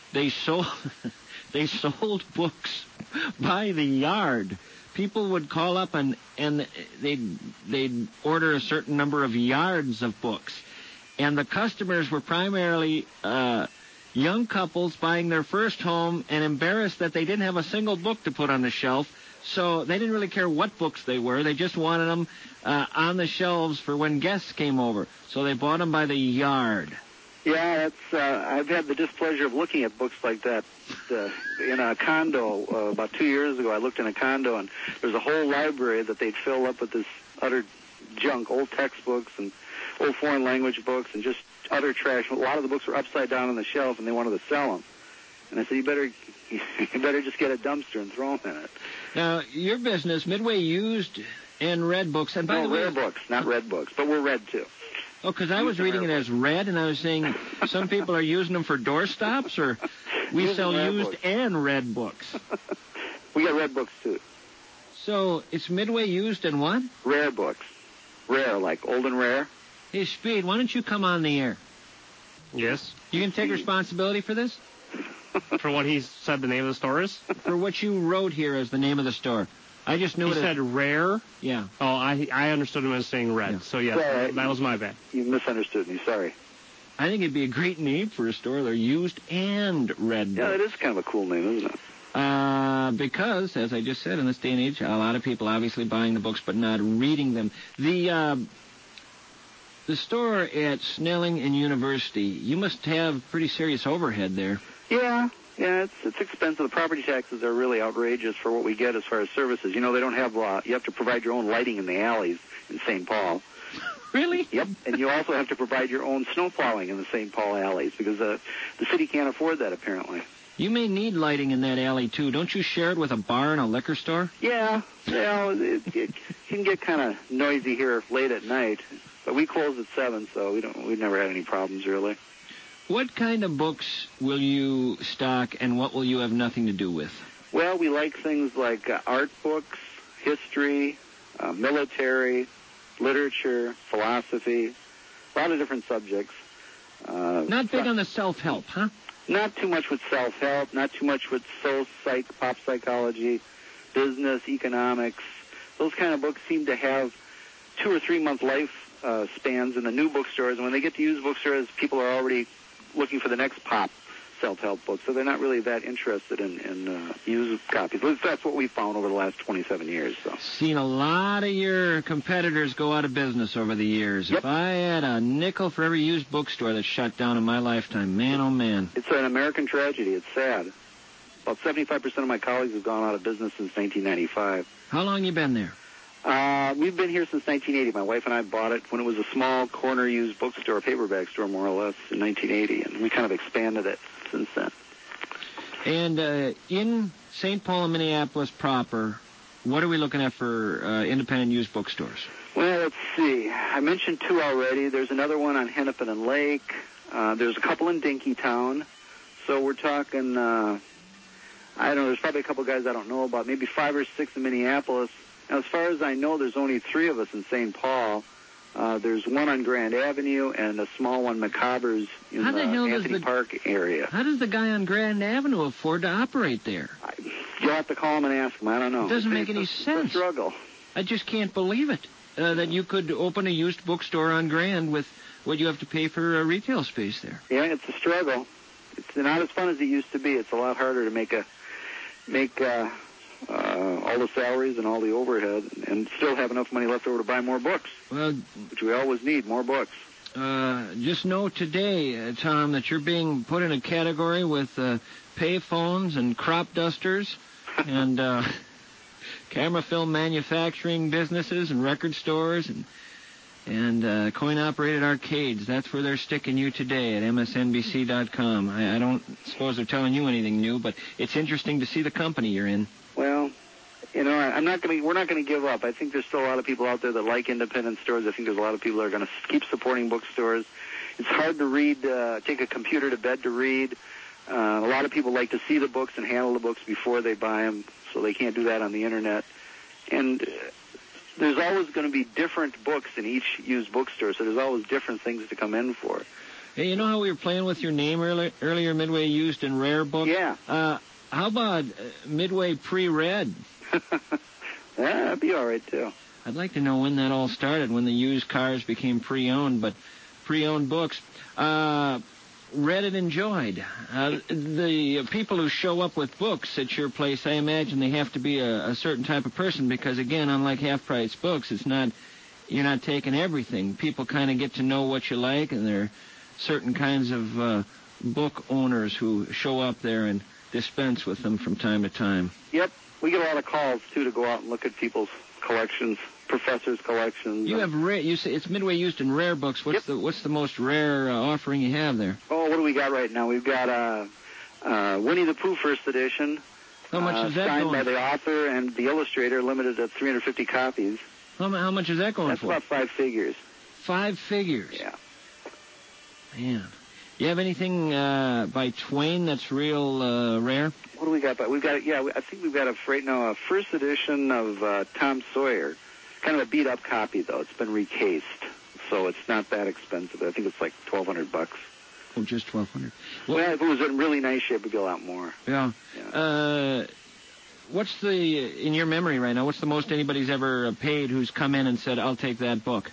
they sold they sold books by the yard. People would call up and and they'd they'd order a certain number of yards of books, and the customers were primarily uh, young couples buying their first home and embarrassed that they didn't have a single book to put on the shelf. So they didn't really care what books they were. They just wanted them uh, on the shelves for when guests came over. So they bought them by the yard. Yeah, that's. Uh, I've had the displeasure of looking at books like that uh, in a condo uh, about two years ago. I looked in a condo, and there's a whole library that they'd fill up with this utter junk, old textbooks and old foreign language books, and just utter trash. A lot of the books were upside down on the shelf, and they wanted to sell them. And I said, you better, you better just get a dumpster and throw them in it. Now, your business, Midway Used and Read Books, and by no, the way, rare books, not red books, but we're red too. Oh, because I was reading it as red, and I was saying some people are using them for doorstops, or we Using sell rare used books. and red books. We got red books too. So it's Midway Used and what? Rare books. Rare, like old and rare. Hey, Speed, why don't you come on the air? Yes. You can take responsibility for this? For what he said the name of the store is? For what you wrote here as the name of the store. I just knew he it. said as... rare? Yeah. Oh, I I understood him as saying red. Yeah. So, yes, Sorry. that, that was my bad. You misunderstood me. Sorry. I think it'd be a great name for a store. They're used and red Yeah, books. it is kind of a cool name, isn't it? Uh, because, as I just said, in this day and age, a lot of people obviously buying the books but not reading them. The uh, the store at Snelling and University, you must have pretty serious overhead there. Yeah. Yeah, it's it's expensive. The property taxes are really outrageous for what we get as far as services. You know, they don't have, uh, you have to provide your own lighting in the alleys in Saint Paul. Really? Yep. And you also have to provide your own snow plowing in the Saint Paul alleys because uh, the city can't afford that, apparently. You may need lighting in that alley, too. Don't you share it with a bar and a liquor store? Yeah. Yeah, it, it can get kind of noisy here late at night. But we close at seven, so we don't, we've never had any problems, really. What kind of books will you stock, and what will you have nothing to do with? Well, we like things like uh, art books, history, uh, military, literature, philosophy, a lot of different subjects. Uh, Not big on the self-help, huh? Not too much with self-help, not too much with soul psych, pop psychology, business, economics. Those kind of books seem to have two or three-month life uh, spans in the new bookstores, and when they get to used bookstores, people are already looking for the next pop self-help book, so they're not really that interested in, in uh, used copies. At least that's what we found over the last twenty-seven years. So. Seen a lot of your competitors go out of business over the years. Yep. If I had a nickel for every used bookstore that shut down in my lifetime, man, oh man. It's an American tragedy. It's sad. About seventy-five percent of my colleagues have gone out of business since nineteen ninety-five. How long you been there? Uh, we've been here since nineteen eighty. My wife and I bought it when it was a small corner used bookstore, paperback store more or less, in nineteen eighty, and we kind of expanded it since then. And uh, in Saint Paul and Minneapolis proper, what are we looking at for uh, independent used bookstores? Well, let's see. I mentioned two already. There's another one on Hennepin and Lake. Uh, there's a couple in Dinkytown. So we're talking, uh, I don't know, there's probably a couple guys I don't know about, maybe five or six in Minneapolis. Now, as far as I know, there's only three of us in Saint Paul. Uh, there's one on Grand Avenue and a small one, McCobbers, in How the the hell does Anthony the- Park area. How does the guy on Grand Avenue afford to operate there? I, you'll have to call him and ask him. I don't know. It doesn't make It's any a- sense. It's a struggle. I just can't believe it, uh, that you could open a used bookstore on Grand with what you have to pay for a retail space there. Yeah, it's a struggle. It's not as fun as it used to be. It's a lot harder to make a make uh, uh, all the salaries and all the overhead and still have enough money left over to buy more books, Well, which we always need, more books. uh, just know today, uh, Tom, that you're being put in a category with uh, pay phones and crop dusters and uh, camera film manufacturing businesses and record stores and and uh, coin-operated arcades. That's where they're sticking you today at M S N B C dot com. I, I don't suppose they're telling you anything new, but it's interesting to see the company you're in. Well, you know, I- I'm not going to. We're not going to give up. I think there's still a lot of people out there that like independent stores. I think there's a lot of people that are going to keep supporting bookstores. It's hard to read. Uh, take a computer to bed to read. Uh, a lot of people like to see the books and handle the books before they buy them, so they can't do that on the internet. And uh, there's always going to be different books in each used bookstore, so there's always different things to come in for. Hey, you know how we were playing with your name earlier, earlier Midway Used and Rare book? Yeah. Uh, how about uh, Midway Pre-Read? Yeah, that'd be all right, too. I'd like to know when that all started, when the used cars became pre-owned, but pre-owned books. Uh, read and enjoyed. Uh, the people who show up with books at your place, I imagine they have to be a, a certain type of person because, again, unlike half-price books, it's not, you're not taking everything. People kind of get to know what you like, and there are certain kinds of uh, book owners who show up there and dispense with them from time to time. Yep. We get a lot of calls, too, to go out and look at people's collections, professors' collections. You have rare. You say it's Midway Used and Rare books. What's Yep. the What's the most rare uh, offering you have there? Oh, what do we got right now? We've got uh, uh, Winnie the Pooh First Edition. How much uh, is that signed going? by the author and the illustrator, limited to three hundred fifty copies. How, mu- how much is that going That's for? about five figures. Five figures. Yeah. Man, you have anything uh, by Twain that's real uh, rare? What do we got? We've got, yeah, I think we've got a right now a first edition of uh, Tom Sawyer, kind of a beat up copy though. It's been recased, so it's not that expensive. I think it's like twelve hundred bucks. Oh, just twelve hundred. Well, if it was in really nice shape, it'd be a lot more. Yeah. Yeah. Uh, what's the in your memory right now? What's the most anybody's ever paid who's come in and said, "I'll take that book"?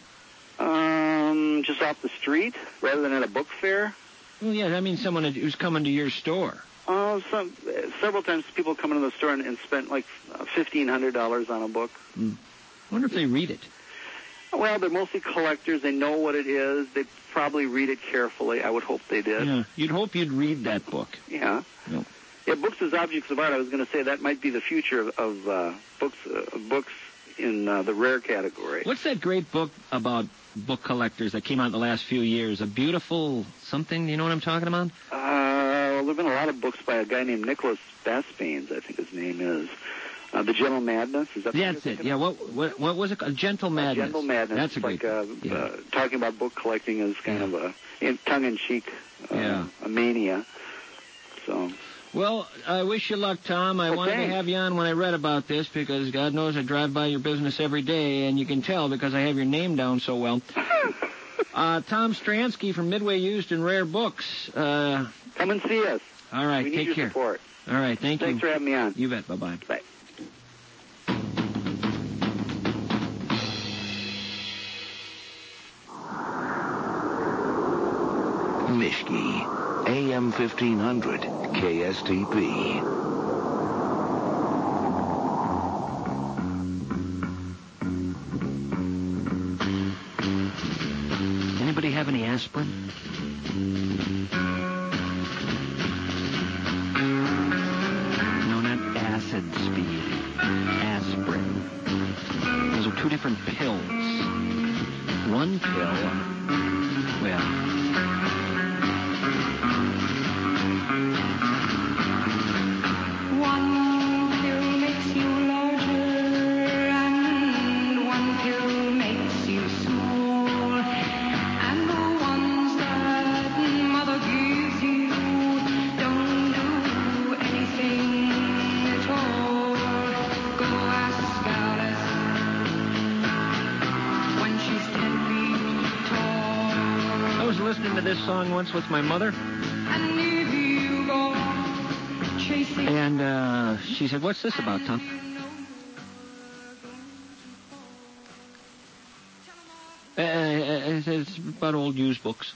Um, just off the street rather than at a book fair. Well, yeah, I mean someone who's coming to your store. Oh, some several times people come into the store and, and spent like fifteen hundred dollars on a book. Mm. I wonder if they read it. Well, they're mostly collectors. They know what it is. They probably read it carefully. I would hope they did. Yeah, you'd hope you'd read that book. Yeah. No. Yeah, books as objects of art. I was going to say that might be the future of, of uh, books. Uh, books in uh, the rare category. What's that great book about book collectors that came out in the last few years? A Beautiful something? Do you know what I'm talking about? Uh, well, there have been a lot of books by a guy named Nicholas Basbanes, I think his name is. Uh, the Gentle Madness, is that? That's it. Yeah. What, what what was it? A Gentle Madness. Uh, Gentle Madness. That's a great. great. Like uh, yeah. uh, talking about book collecting is kind yeah. of a in, tongue-in-cheek uh, yeah. a mania. So. Well, I wish you luck, Tom. I Okay. wanted to have you on when I read about this because God knows I drive by your business every day, and you can tell because I have your name down so well. uh, Tom Stransky from Midway Used and Rare Books. Uh, Come and see us. All right, we need take your care. Support. All right, thank Thanks you. Thanks for having me on. You bet. Bye-bye. Bye. Mishki, A M fifteen hundred, K S T P. Anybody have any aspirin? No, not acid, Speed. Aspirin. Those are two different pills. One pill, well... One pill makes you larger, and one pill makes you small. And the ones that mother gives you don't do anything at all. Go ask Alice when she's ten feet tall. I was listening to this song once with my mother. And if you go chasing... And uh, she said, "What's this about, Tom?" Uh, it's about old used books.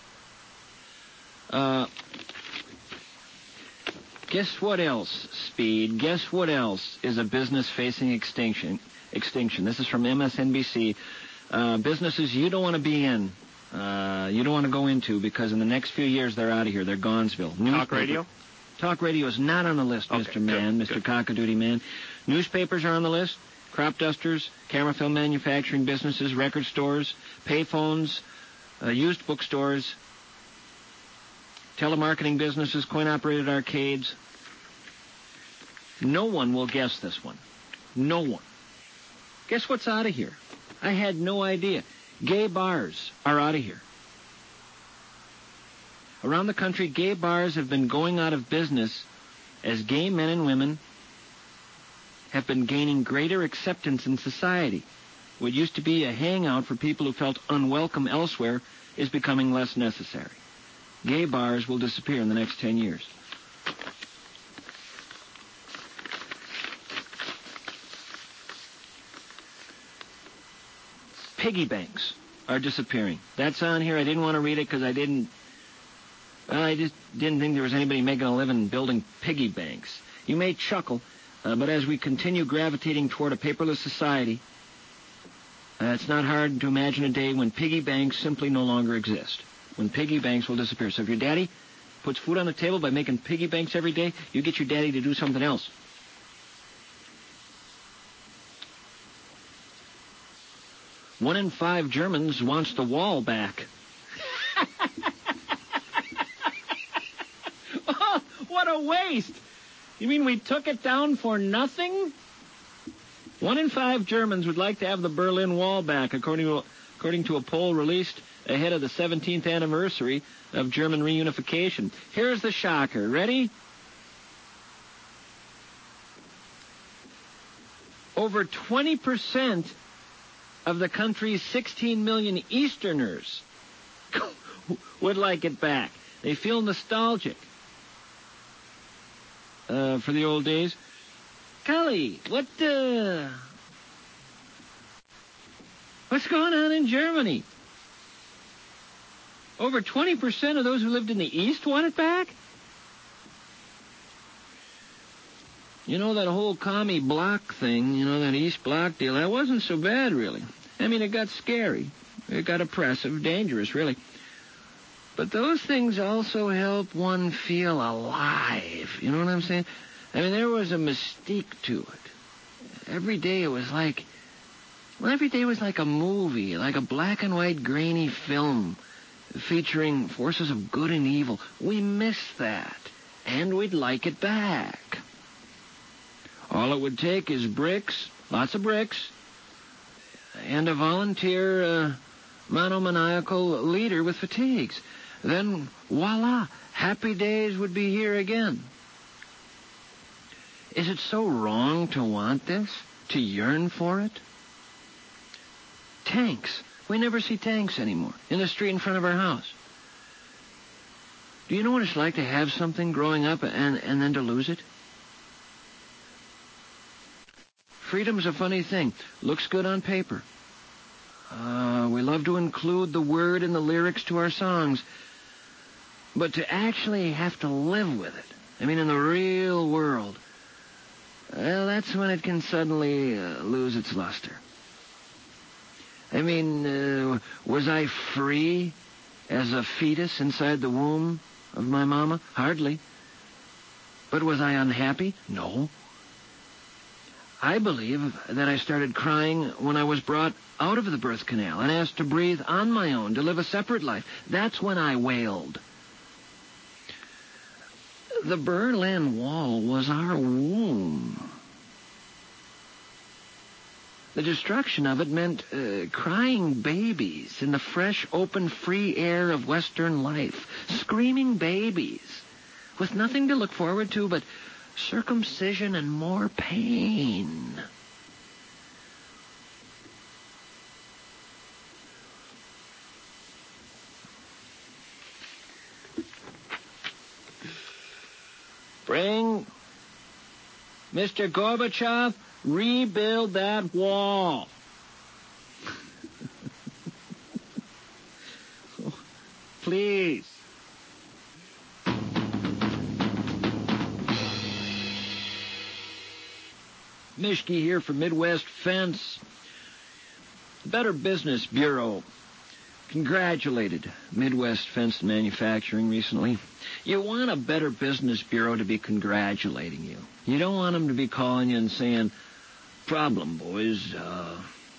Uh, guess what else, Speed? Guess what else is a business facing extinction? Extinction. This is from M S N B C. Uh, businesses you don't want to be in. Uh, you don't want to go into because in the next few years they're out of here. They're Gonzville. Talk Newspaper. radio? Talk radio is not on the list, Okay, Mister Man, good, Mister good. Cockadoodie Man. Newspapers are on the list. Crop dusters, camera film manufacturing businesses, record stores, payphones, uh, used bookstores, telemarketing businesses, coin-operated arcades. No one will guess this one. No one. Guess what's out of here? I had no idea. Gay bars are out of here. Around the country, gay bars have been going out of business as gay men and women have been gaining greater acceptance in society. What used to be a hangout for people who felt unwelcome elsewhere is becoming less necessary. Gay bars will disappear in the next ten years. Piggy banks are disappearing. That's on here. I didn't want to read it because I didn't... Well, I just didn't think there was anybody making a living building piggy banks. You may chuckle, uh, but as we continue gravitating toward a paperless society, uh, it's not hard to imagine a day when piggy banks simply no longer exist. When piggy banks will disappear. So if your daddy puts food on the table by making piggy banks every day, you get your daddy to do something else. One in five Germans wants the wall back. Oh, what a waste! You mean we took it down for nothing? One in five Germans would like to have the Berlin Wall back, according to, according to a poll released ahead of the seventeenth anniversary of German reunification. Here's the shocker. Ready? Over twenty percent of the country's sixteen million Easterners would like it back. They feel nostalgic uh, for the old days. Kelly, what, uh, what's going on in Germany? Over twenty percent of those who lived in the East want it back? You know, that whole commie block thing, you know, that East Bloc deal, that wasn't so bad, really. I mean, it got scary. It got oppressive, dangerous, really. But those things also help one feel alive. You know what I'm saying? I mean, there was a mystique to it. Every day it was like... Well, every day was like a movie, like a black and white grainy film featuring forces of good and evil. We miss that, and we'd like it back. All it would take is bricks, lots of bricks, and a volunteer uh, monomaniacal leader with fatigues. Then, voila, happy days would be here again. Is it so wrong to want this, to yearn for it? Tanks. We never see tanks anymore in the street in front of our house. Do you know what it's like to have something growing up and, and then to lose it? Freedom's a funny thing. Looks good on paper. Uh, we love to include the word in the lyrics to our songs. But to actually have to live with it, I mean, in the real world, well, that's when it can suddenly uh, lose its luster. I mean, uh, was I free as a fetus inside the womb of my mama? Hardly. But was I unhappy? No. I believe that I started crying when I was brought out of the birth canal and asked to breathe on my own, to live a separate life. That's when I wailed. The Berlin Wall was our womb. The destruction of it meant uh, crying babies in the fresh, open, free air of Western life. Screaming babies with nothing to look forward to but circumcision and more pain. Bring Mister Gorbachev, rebuild that wall. Please. Mishke here for Midwest Fence. Better Business Bureau congratulated Midwest Fence Manufacturing recently. You want a Better Business Bureau to be congratulating you. You don't want them to be calling you and saying, problem, boys. Uh,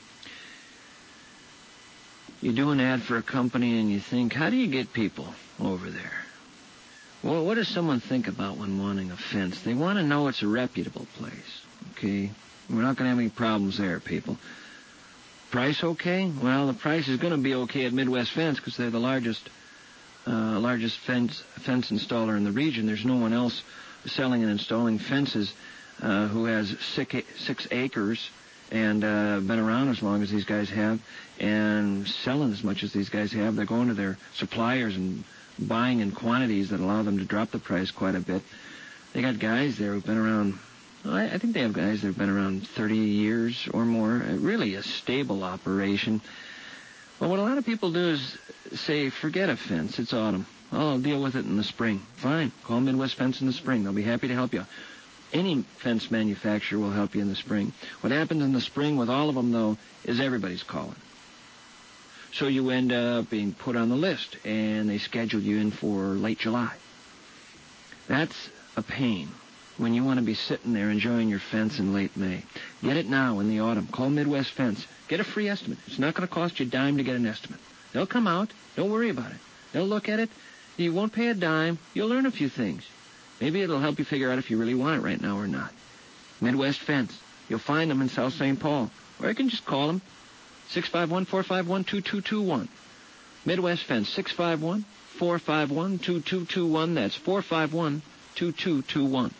you do an ad for a company and you think, how do you get people over there? Well, what does someone think about when wanting a fence? They want to know it's a reputable place. Okay? We're not going to have any problems there, people. Price okay? Well, the price is going to be okay at Midwest Fence because they're the largest uh, largest fence fence installer in the region. There's no one else selling and installing fences uh, who has six, six acres and uh, been around as long as these guys have and selling as much as these guys have. They're going to their suppliers and buying in quantities that allow them to drop the price quite a bit. They got guys there who've been around, I, I think they have guys that have been around thirty years or more. Uh, really a stable operation. Well, what a lot of people do is say, forget a fence, it's autumn. I'll deal with it in the spring. Fine, call Midwest Fence in the spring. They'll be happy to help you. Any fence manufacturer will help you in the spring. What happens in the spring with all of them, though, is everybody's calling. So you end up being put on the list, and they schedule you in for late July. That's a pain when you want to be sitting there enjoying your fence in late May. Get it now in the autumn. Call Midwest Fence. Get a free estimate. It's not going to cost you a dime to get an estimate. They'll come out. Don't worry about it. They'll look at it. You won't pay a dime. You'll learn a few things. Maybe it'll help you figure out if you really want it right now or not. Midwest Fence. You'll find them in South Saint Paul. Or you can just call them. six five one, four five one, two two two one. Midwest Fence, six five one, four five one, two two two one. That's four five one, two two two one.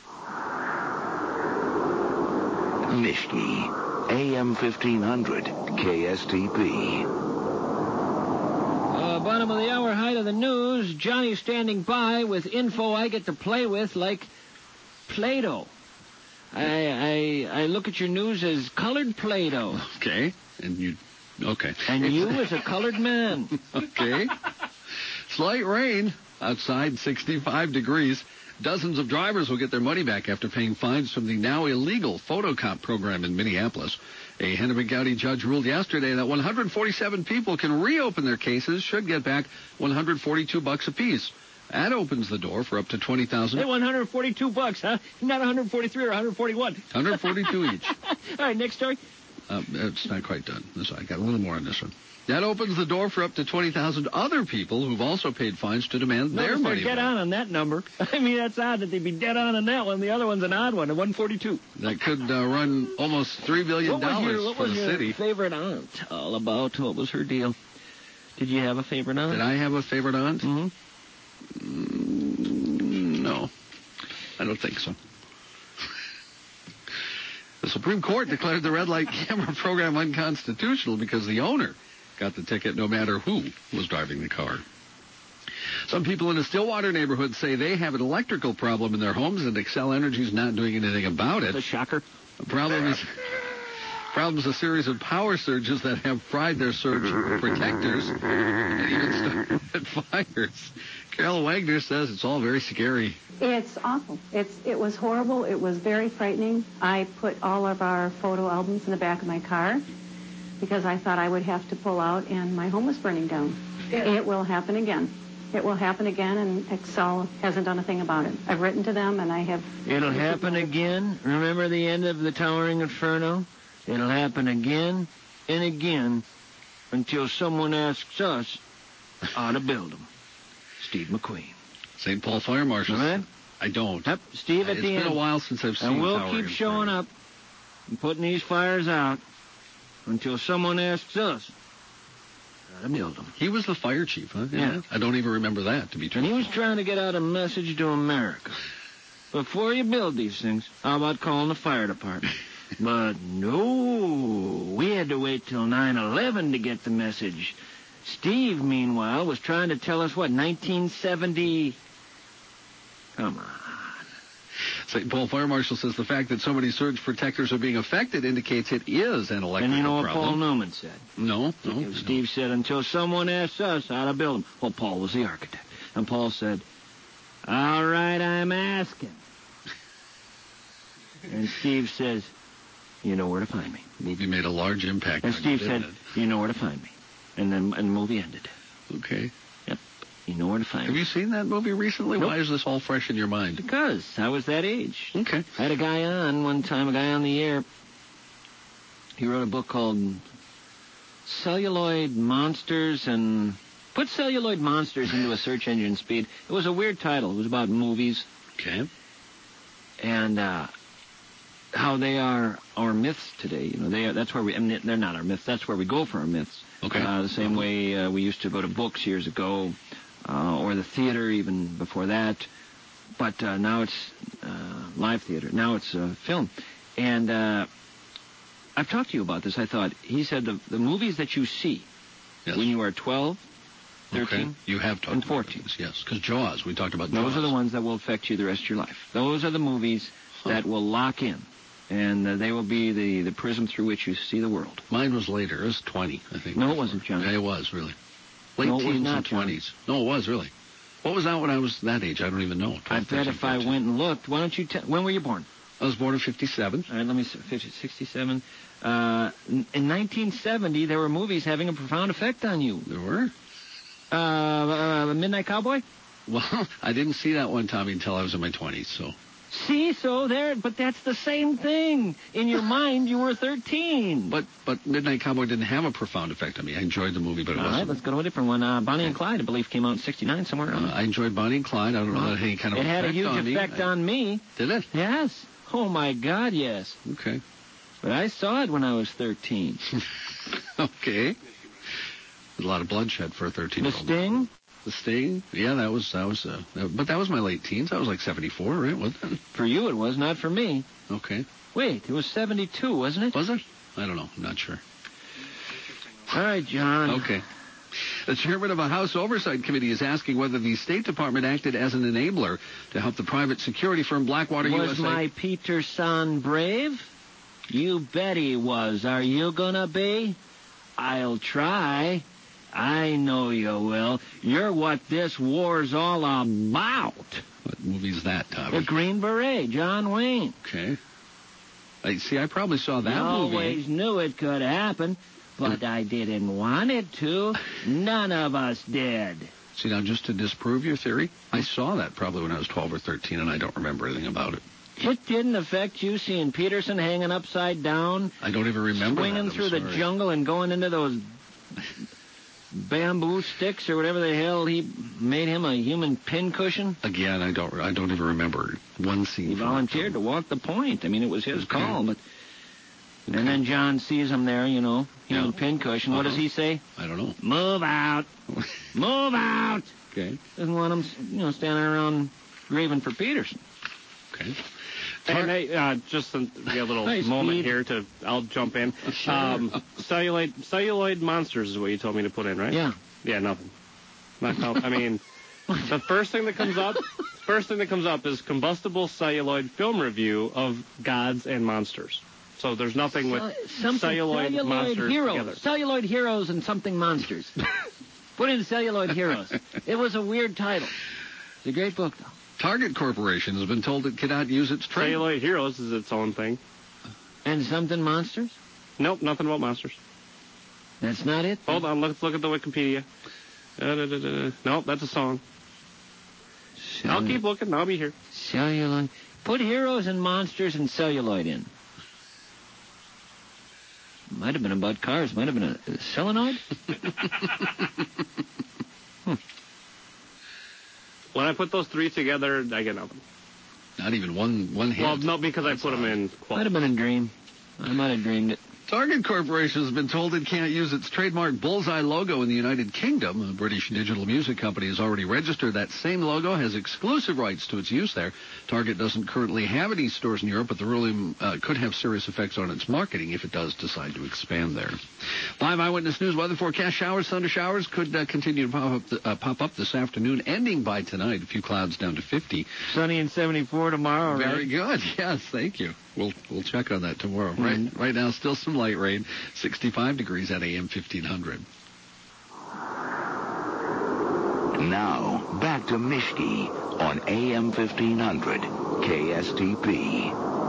Mishki, A M fifteen hundred, K S T P. Uh, bottom of the hour, height of the news. Johnny's standing by with info I get to play with, like Play-Doh. I, I, I look at your news as colored Play-Doh. Okay. And you, okay. And you as a colored man. Okay. Slight rain outside, sixty-five degrees. Dozens of drivers will get their money back after paying fines from the now illegal photocop program in Minneapolis. A Hennepin County judge ruled yesterday that one hundred forty-seven people can reopen their cases, should get back one hundred forty-two bucks apiece. That opens the door for up to twenty thousand. Hey, one hundred forty-two bucks, huh? Not one hundred forty-three or one hundred forty-one. one hundred forty-two each. All right, next story. Uh, it's not quite done. This, I got a little more on this one. That opens the door for up to twenty thousand other people who've also paid fines to demand no, their money they're dead back. on on that number. I mean, that's odd that they'd be dead on on that one. The other one's an odd one, a one forty-two. That could uh, run almost three billion dollars what for was the your city. Favorite aunt all about? What was her deal? Did you have a favorite aunt? Did I have a favorite aunt? Mm-hmm. Mm, no, I don't think so. The Supreme Court declared the red light camera program unconstitutional because the owner got the ticket no matter who was driving the car. Some people in the Stillwater neighborhood say they have an electrical problem in their homes and Xcel Energy is not doing anything about it. It's a shocker. The problem is... Problem is a series of power surges that have fried their surge protectors and even started fires. Carol Wagner says it's all very scary. It's awful. It's It was horrible. It was very frightening. I put all of our photo albums in the back of my car because I thought I would have to pull out and my home was burning down. It will happen again. It will happen again, and Xcel hasn't done a thing about it. I've written to them, and I have... It'll happen again. Remember the end of the Towering Inferno? It'll happen again and again until someone asks us how to build them. Steve McQueen. Saint Paul Fire Marshal. All right? I don't. Yep, Steve at it's the end. It's been a while since I've seen And we'll Towering keep showing Inferno. up and putting these fires out until someone asks us how to build them. He was the fire chief, huh? Yeah. I don't even remember that, to be true. And he was trying to get out a message to America. Before you build these things, how about calling the fire department? But no, we had to wait till nine eleven to get the message. Steve, meanwhile, was trying to tell us, what, nineteen seventy... Come on. Saint Paul Fire Marshal says the fact that so many surge protectors are being affected indicates it is an electrical problem. And you know what Paul Newman said? No, no. Steve said, until someone asks us how to build them. Well, Paul was the architect. And Paul said, all right, I'm asking. And Steve says, you know where to find me. The movie made a large impact. And on Steve you, said, didn't you know where to find me. And then and the movie ended. it? Okay. Yep. You know where to find Have me. you seen that movie recently? Nope. Why is this all fresh in your mind? Because I was that age. Okay. I had a guy on one time, a guy on the air. He wrote a book called Celluloid Monsters and... Put Celluloid Monsters into a search engine speed. It was a weird title. It was about movies. Okay. And uh, how they are our myths today. You know, they are, that's where we... I mean, they're not our myths. That's where we go for our myths. Okay. Uh, the same way uh, we used to go to books years ago, uh, or the theater even before that. But uh, now it's uh, live theater. Now it's uh, film. And uh, I've talked to you about this. I thought, he said the, the movies that you see yes. when you are twelve thirteen. Okay. You have talked and about fourteen. these, yes. Because Jaws, we talked about Those Jaws. are the ones that will affect you the rest of your life. Those are the movies huh. that will lock in. And uh, they will be the, the prism through which you see the world. Mine was later. It was twenty, I think. No, it wasn't, John. Yeah, it was, really. Late no, it was teens not, and twenties. No, it was, really. What was out when I was that age? I don't even know. twelve, I bet thirteen, if I fourteen. went and looked, why don't you tell... When were you born? I was born in fifty-seven. All right, let me see. fifty, sixty-seven. Uh, in nineteen seventy, there were movies having a profound effect on you. There were? Uh, uh Midnight Cowboy? Well, I didn't see that one, Tommy, until I was in my twenties, so... See, so there, but that's the same thing. In your mind, you were thirteen. But but Midnight Cowboy didn't have a profound effect on me. I enjoyed the movie, but it All wasn't. right, let's go to a different one. Uh, Bonnie and Clyde, I believe, came out in sixty-nine, somewhere around. Uh, I enjoyed Bonnie and Clyde. I don't know well, that had any kind of it effect had a huge on effect me. on me. Did it? Yes. Oh, my God, yes. Okay. But I saw it when I was thirteen. Okay. A lot of bloodshed for a thirteen-year-old. The Sting? The Sting? Yeah, that was, that was, uh, that, but that was my late teens. That was like seventy-four, right? Wasn't it? For you it was, not for me. Okay. Wait, it was seventy-two, wasn't it? Was it? I don't know. I'm not sure. All right, John. Okay. The chairman of a House Oversight Committee is asking whether the State Department acted as an enabler to help the private security firm Blackwater was U S A. Was my Peter son brave? You bet he was. Are you gonna be? I'll try. I know you will. You're what this war's all about. What movie's that, Tommy? The Green Beret, John Wayne. Okay. I see, I probably saw that I movie. always knew it could happen, but I didn't want it to. None of us did. See, now, just to disprove your theory, I saw that probably when I was twelve or thirteen, and I don't remember anything about it. It didn't affect you seeing Peterson hanging upside down? I don't even remember swinging that. through the sorry. jungle and going into those bamboo sticks or whatever the hell he made him a human pincushion? Again, I don't I don't even remember one scene. He from volunteered it. to walk the point. I mean, it was his okay. call, but... Okay. And then John sees him there, you know, human yeah. pincushion. Uh-huh. What does he say? I don't know. Move out. Move out. Okay. Doesn't want him, you know, standing around grieving for Peterson. Okay. And I, uh, just a, a little nice moment speed. here to, I'll jump in. Sure. Um, celluloid, celluloid monsters is what you told me to put in, right? Yeah. Yeah, nothing. Not help. I mean, the first thing that comes up, first thing that comes up is combustible celluloid film review of Gods and Monsters. So there's nothing with something, celluloid, celluloid monsters heroes, together. Celluloid heroes and something monsters. Put in celluloid heroes. It was a weird title. It's a great book, though. Target Corporation has been told it cannot use its trade. Celluloid heroes is its own thing. And something monsters? Nope, nothing about monsters. That's not it? Hold on, let's look at the Wikipedia. Uh, da, da, da. Nope, that's a song. Celluloid. I'll keep looking. I'll be here. Celluloid. Put heroes and monsters and celluloid in. Might have been about cars. Might have been a, a solenoid. hmm. When I put those three together, I get nothing. Not even one one hit. Well, no, because I put them in quotes. Might have been a dream. I might have dreamed it. Target Corporation has been told it can't use its trademark bullseye logo in the United Kingdom. A British digital music company has already registered that same logo, has exclusive rights to its use there. Target doesn't currently have any stores in Europe, but the ruling uh, could have serious effects on its marketing if it does decide to expand there. Live Eyewitness News weather forecast: showers, thunder showers could uh, continue to pop up, th- uh, pop up this afternoon, ending by tonight. A few clouds down to fifty. Sunny and seventy-four tomorrow, right? Very good. Yes, thank you. We'll we'll check on that tomorrow. Mm-hmm. Right right now, still some light rain. sixty-five degrees at A M fifteen hundred. Now, back to Mishki on A M fifteen hundred K S T P.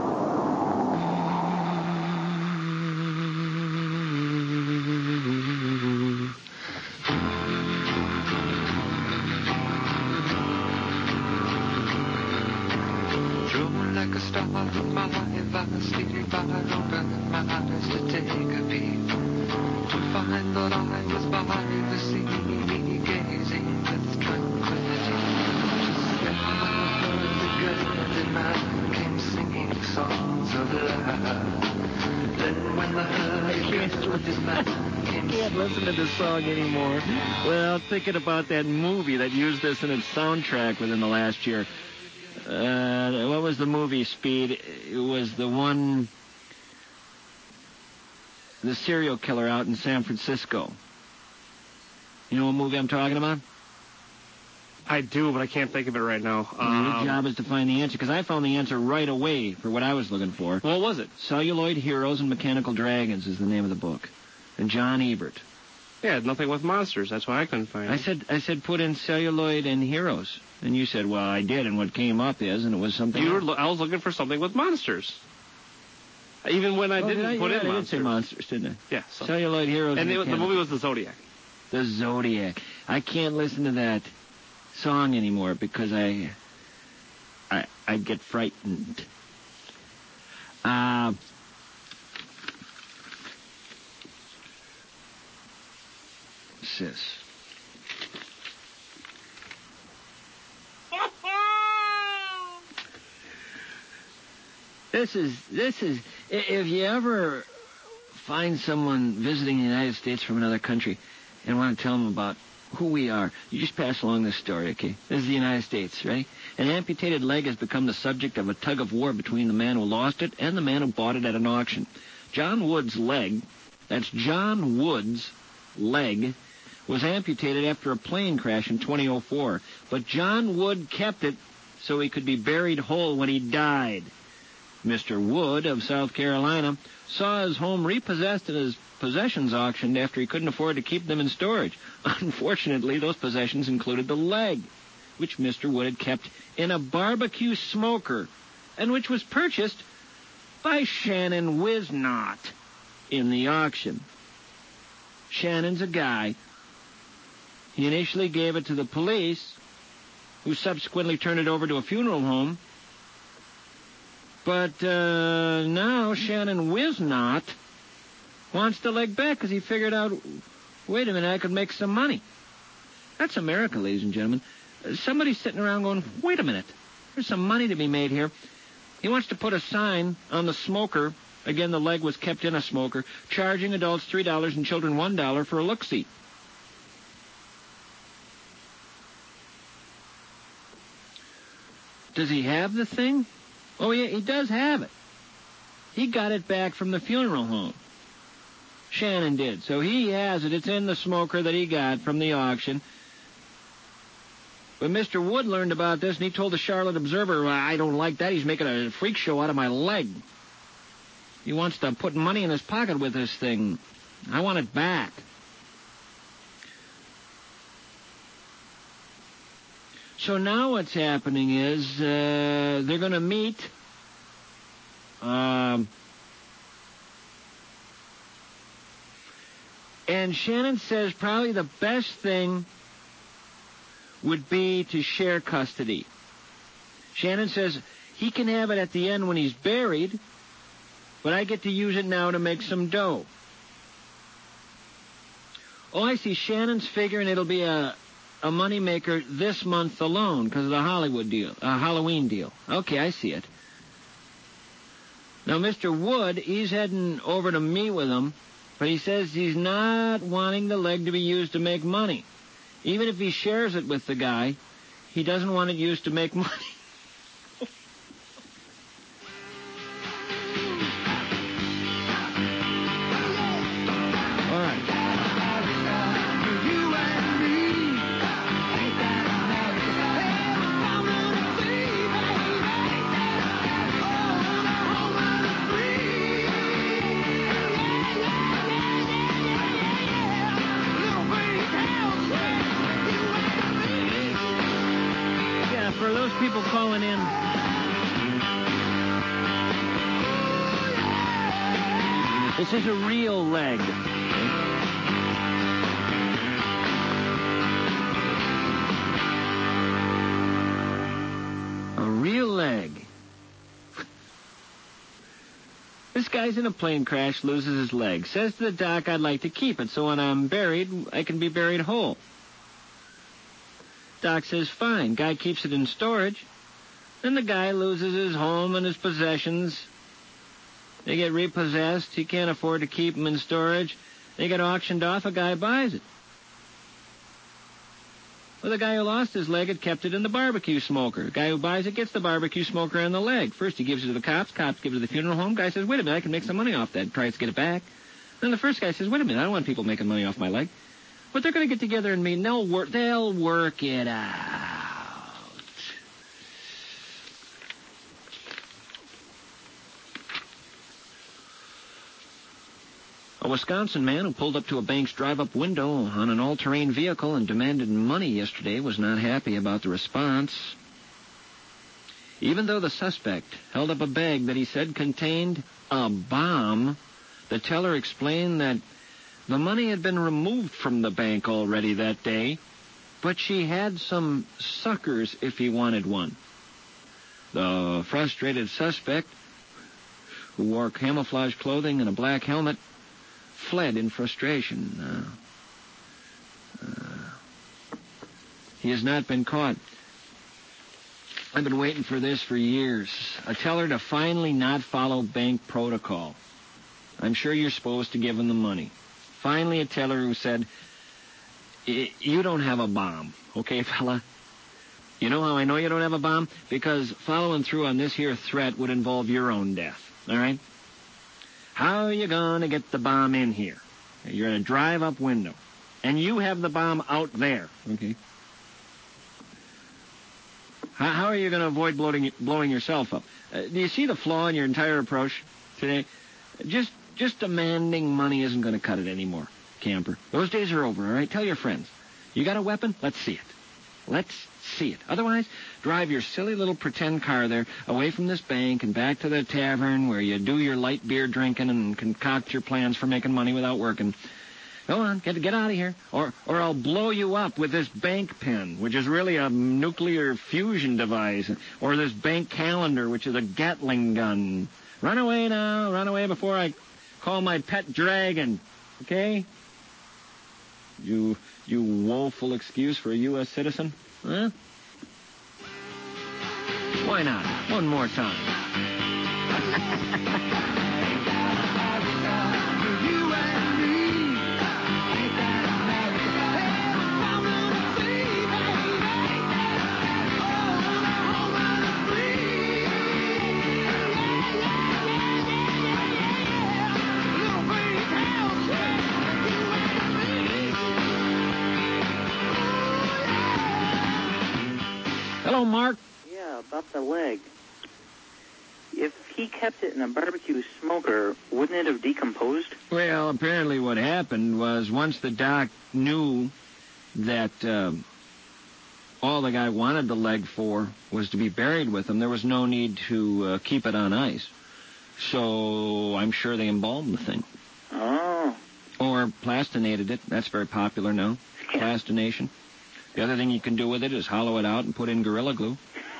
Like a star from my vast sleep, I opened my eyes to take a peep, to find that I was by the sea, gazing with tranquility. Just then the good man came singing songs of love. Then when the hurdy-gurdy man came I can't listen to this song anymore without thinking about that movie that used this in its soundtrack within the last year. Uh, what was the movie, Speed? It was the one, the serial killer out in San Francisco. You know what movie I'm talking about? I do, but I can't think of it right now. Well, Um, your job is to find the answer, because I found the answer right away for what I was looking for. What was it? Celluloid Heroes and Mechanical Dragons is the name of the book. And John Ebert. Yeah, nothing with monsters. That's why I couldn't find I it. said, I said, put in celluloid and heroes. And you said, well, I did, and what came up is, and it was something You were, else. lo- I was looking for something with monsters. Even when I Oh, didn't did I? put Yeah, in I did monsters. say monsters, didn't I? Yeah. So. Celluloid Heroes and, And it, the Mechanical. movie was The Zodiac. The Zodiac. I can't listen to that song anymore because I, I, I get frightened. Uh, sis. This is, this is, i- if you ever find someone visiting the United States from another country and want to tell them about who we are, you just pass along this story, okay? This is the United States, right? An amputated leg has become the subject of a tug of war between the man who lost it and the man who bought it at an auction. John Wood's leg, that's John Wood's leg, was amputated after a plane crash in twenty oh four. But John Wood kept it so he could be buried whole when he died. Mister Wood of South Carolina saw his home repossessed and his possessions auctioned after he couldn't afford to keep them in storage. Unfortunately, those possessions included the leg, which Mister Wood had kept in a barbecue smoker, and which was purchased by Shannon Wisnot in the auction. Shannon's a guy. He initially gave it to the police, who subsequently turned it over to a funeral home. But uh, now Shannon Wisnot wants the leg back because he figured out, wait a minute, I could make some money. That's America, ladies and gentlemen. Uh, somebody's sitting around going, wait a minute, there's some money to be made here. He wants to put a sign on the smoker. Again, the leg was kept in a smoker, charging adults three dollars and children one dollar for a look-see. Does he have the thing? Oh, yeah, he does have it. He got it back from the funeral home. Shannon did. So he has it. It's in the smoker that he got from the auction. But Mister Wood learned about this, and he told the Charlotte Observer, well, I don't like that. He's making a freak show out of my leg. He wants to put money in his pocket with this thing. I want it back. So now what's happening is uh, they're going to meet. Um, and Shannon says probably the best thing would be to share custody. Shannon says he can have it at the end when he's buried, but I get to use it now to make some dough. Oh, I see. Shannon's figuring it'll be a... a moneymaker this month alone because of the Hollywood deal, uh, Halloween deal. Okay, I see it. Now, Mister Wood, he's heading over to meet with him, but he says he's not wanting the leg to be used to make money. Even if he shares it with the guy, he doesn't want it used to make money. For those people calling in, this is a real leg. A real leg. This guy's in a plane crash, loses his leg. Says to the doc, I'd like to keep it, so when I'm buried, I can be buried whole. Doc says, fine. Guy keeps it in storage. Then the guy loses his home and his possessions. They get repossessed. He can't afford to keep them in storage. They get auctioned off. A guy buys it. Well, the guy who lost his leg had kept it in the barbecue smoker. The guy who buys it gets the barbecue smoker and the leg. First he gives it to the cops. Cops give it to the funeral home. Guy says, wait a minute, I can make some money off that. Tries to get it back. Then the first guy says, wait a minute, I don't want people making money off my leg. But they're going to get together and meet, and they'll work, they'll work it out. A Wisconsin man who pulled up to a bank's drive-up window on an all-terrain vehicle and demanded money yesterday was not happy about the response. Even though the suspect held up a bag that he said contained a bomb, the teller explained that the money had been removed from the bank already that day, but she had some suckers if he wanted one. The frustrated suspect, who wore camouflage clothing and a black helmet, fled in frustration. Uh, uh, he has not been caught. I've been waiting for this for years. A teller to finally not follow bank protocol. I'm sure you're supposed to give him the money. Finally, a teller who said, you don't have a bomb, okay, fella? You know how I know you don't have a bomb? Because following through on this here threat would involve your own death, all right? How are you going to get the bomb in here? You're in a drive-up window, and you have the bomb out there, okay? How, how are you going to avoid blowing, blowing yourself up? Uh, do you see the flaw in your entire approach today? Just just demanding money isn't going to cut it anymore, camper. Those days are over, all right? Tell your friends. You got a weapon? Let's see it. Let's see it. Otherwise, drive your silly little pretend car there, away from this bank and back to the tavern where you do your light beer drinking and concoct your plans for making money without working. Go on, get get out of here, or or I'll blow you up with this bank pen, which is really a nuclear fusion device, or this bank calendar, which is a Gatling gun. Run away now, run away before I call my pet dragon, okay? You you woeful excuse for a U S citizen, huh? Why not? One more time. Hello, Mark. Yeah, about the leg. If he kept it in a barbecue smoker, wouldn't it have decomposed? Well, apparently what happened was once the doc knew that uh, all the guy wanted the leg for was to be buried with him, there was no need to uh, keep it on ice. So I'm sure they embalmed the thing. Oh. Or plastinated it. That's very popular now. Plastination. The other thing you can do with it is hollow it out and put in Gorilla Glue.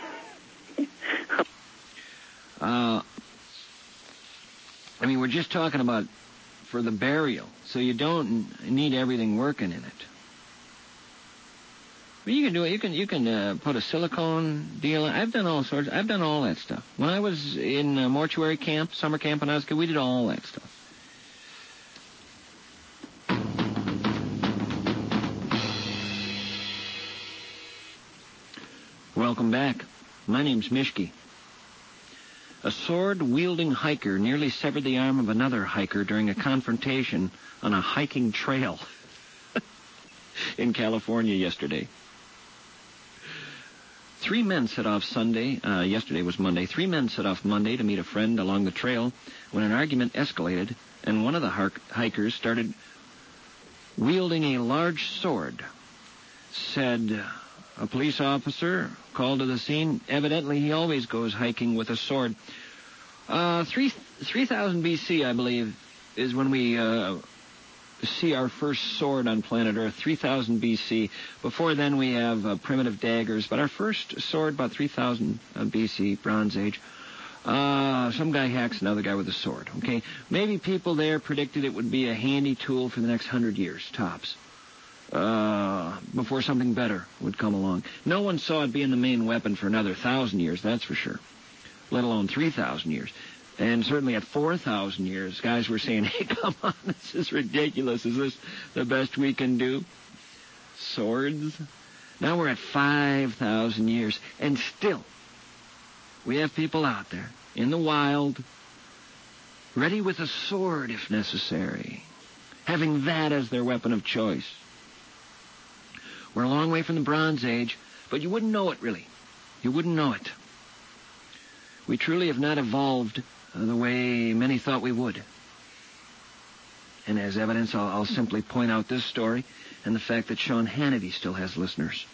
Uh, I mean, we're just talking about for the burial, so you don't need everything working in it. But you can do it. You can you can uh, put a silicone deal in. I've done all sorts. I've done all that stuff. When I was in uh, mortuary camp, summer camp in Oscar, we did all that stuff. Welcome back. My name's Mishki. A sword-wielding hiker nearly severed the arm of another hiker during a confrontation on a hiking trail in California yesterday. Three men set off Sunday, uh, yesterday was Monday, three men set off Monday to meet a friend along the trail when an argument escalated and one of the har- hikers started wielding a large sword. Said a police officer called to the scene. Evidently, he always goes hiking with a sword. Uh, three, 3000 B C, I believe, is when we uh, see our first sword on planet Earth. three thousand B C. Before then, we have uh, primitive daggers. But our first sword, about three thousand B C, Bronze Age. Uh, some guy hacks another guy with a sword, okay? Maybe people there predicted it would be a handy tool for the next hundred years, tops. Uh, before something better would come along. No one saw it being the main weapon for another thousand years, that's for sure. Let alone three thousand years. And certainly at four thousand years, guys were saying, hey, come on, this is ridiculous. Is this the best we can do? Swords? Now we're at five thousand years, and still, we have people out there in the wild, ready with a sword if necessary, having that as their weapon of choice. We're a long way from the Bronze Age, but you wouldn't know it, really. You wouldn't know it. We truly have not evolved uh, the way many thought we would. And as evidence, I'll, I'll simply point out this story and the fact that Sean Hannity still has listeners.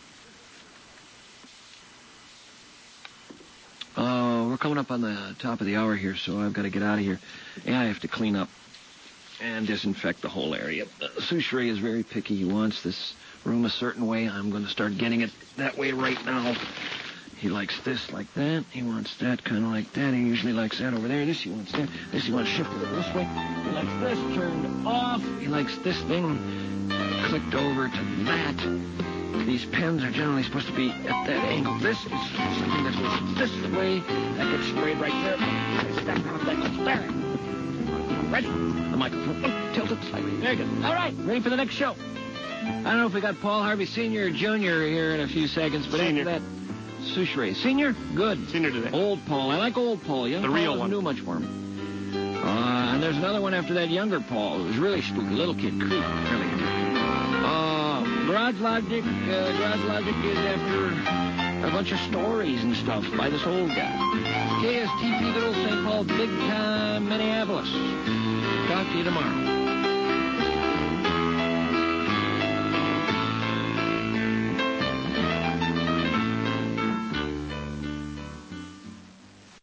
Oh, we're coming up on the top of the hour here, so I've got to get out of here. And I have to clean up and disinfect the whole area. Uh, Souchere is very picky. He wants this room a certain way. I'm going to start getting it that way right now. He likes this like that. He wants that kind of like that. He usually likes that over there. This he wants that. This he wants shifted this way. He likes this turned off. He likes this thing clicked over to that. These pens are generally supposed to be at that angle. This is something that goes this way. That gets sprayed right there. That goes there. Right. The microphone tilted slightly. There you go. All right. Ready for the next show. I don't know if we got Paul Harvey Senior or Junior here in a few seconds, but Senior. after that, Souchere. Senior? Good. Senior today. Old Paul. I like old Paul. Young The Paul real doesn't one. do much for him. Uh, and there's another one after that, younger Paul. It was really spooky. Little kid. Creep. Really. Uh, Garage Logic. Uh, Garage Logic is after a bunch of stories and stuff by this old guy. K S T P, good old Saint Paul, big time Minneapolis. Talk to you tomorrow.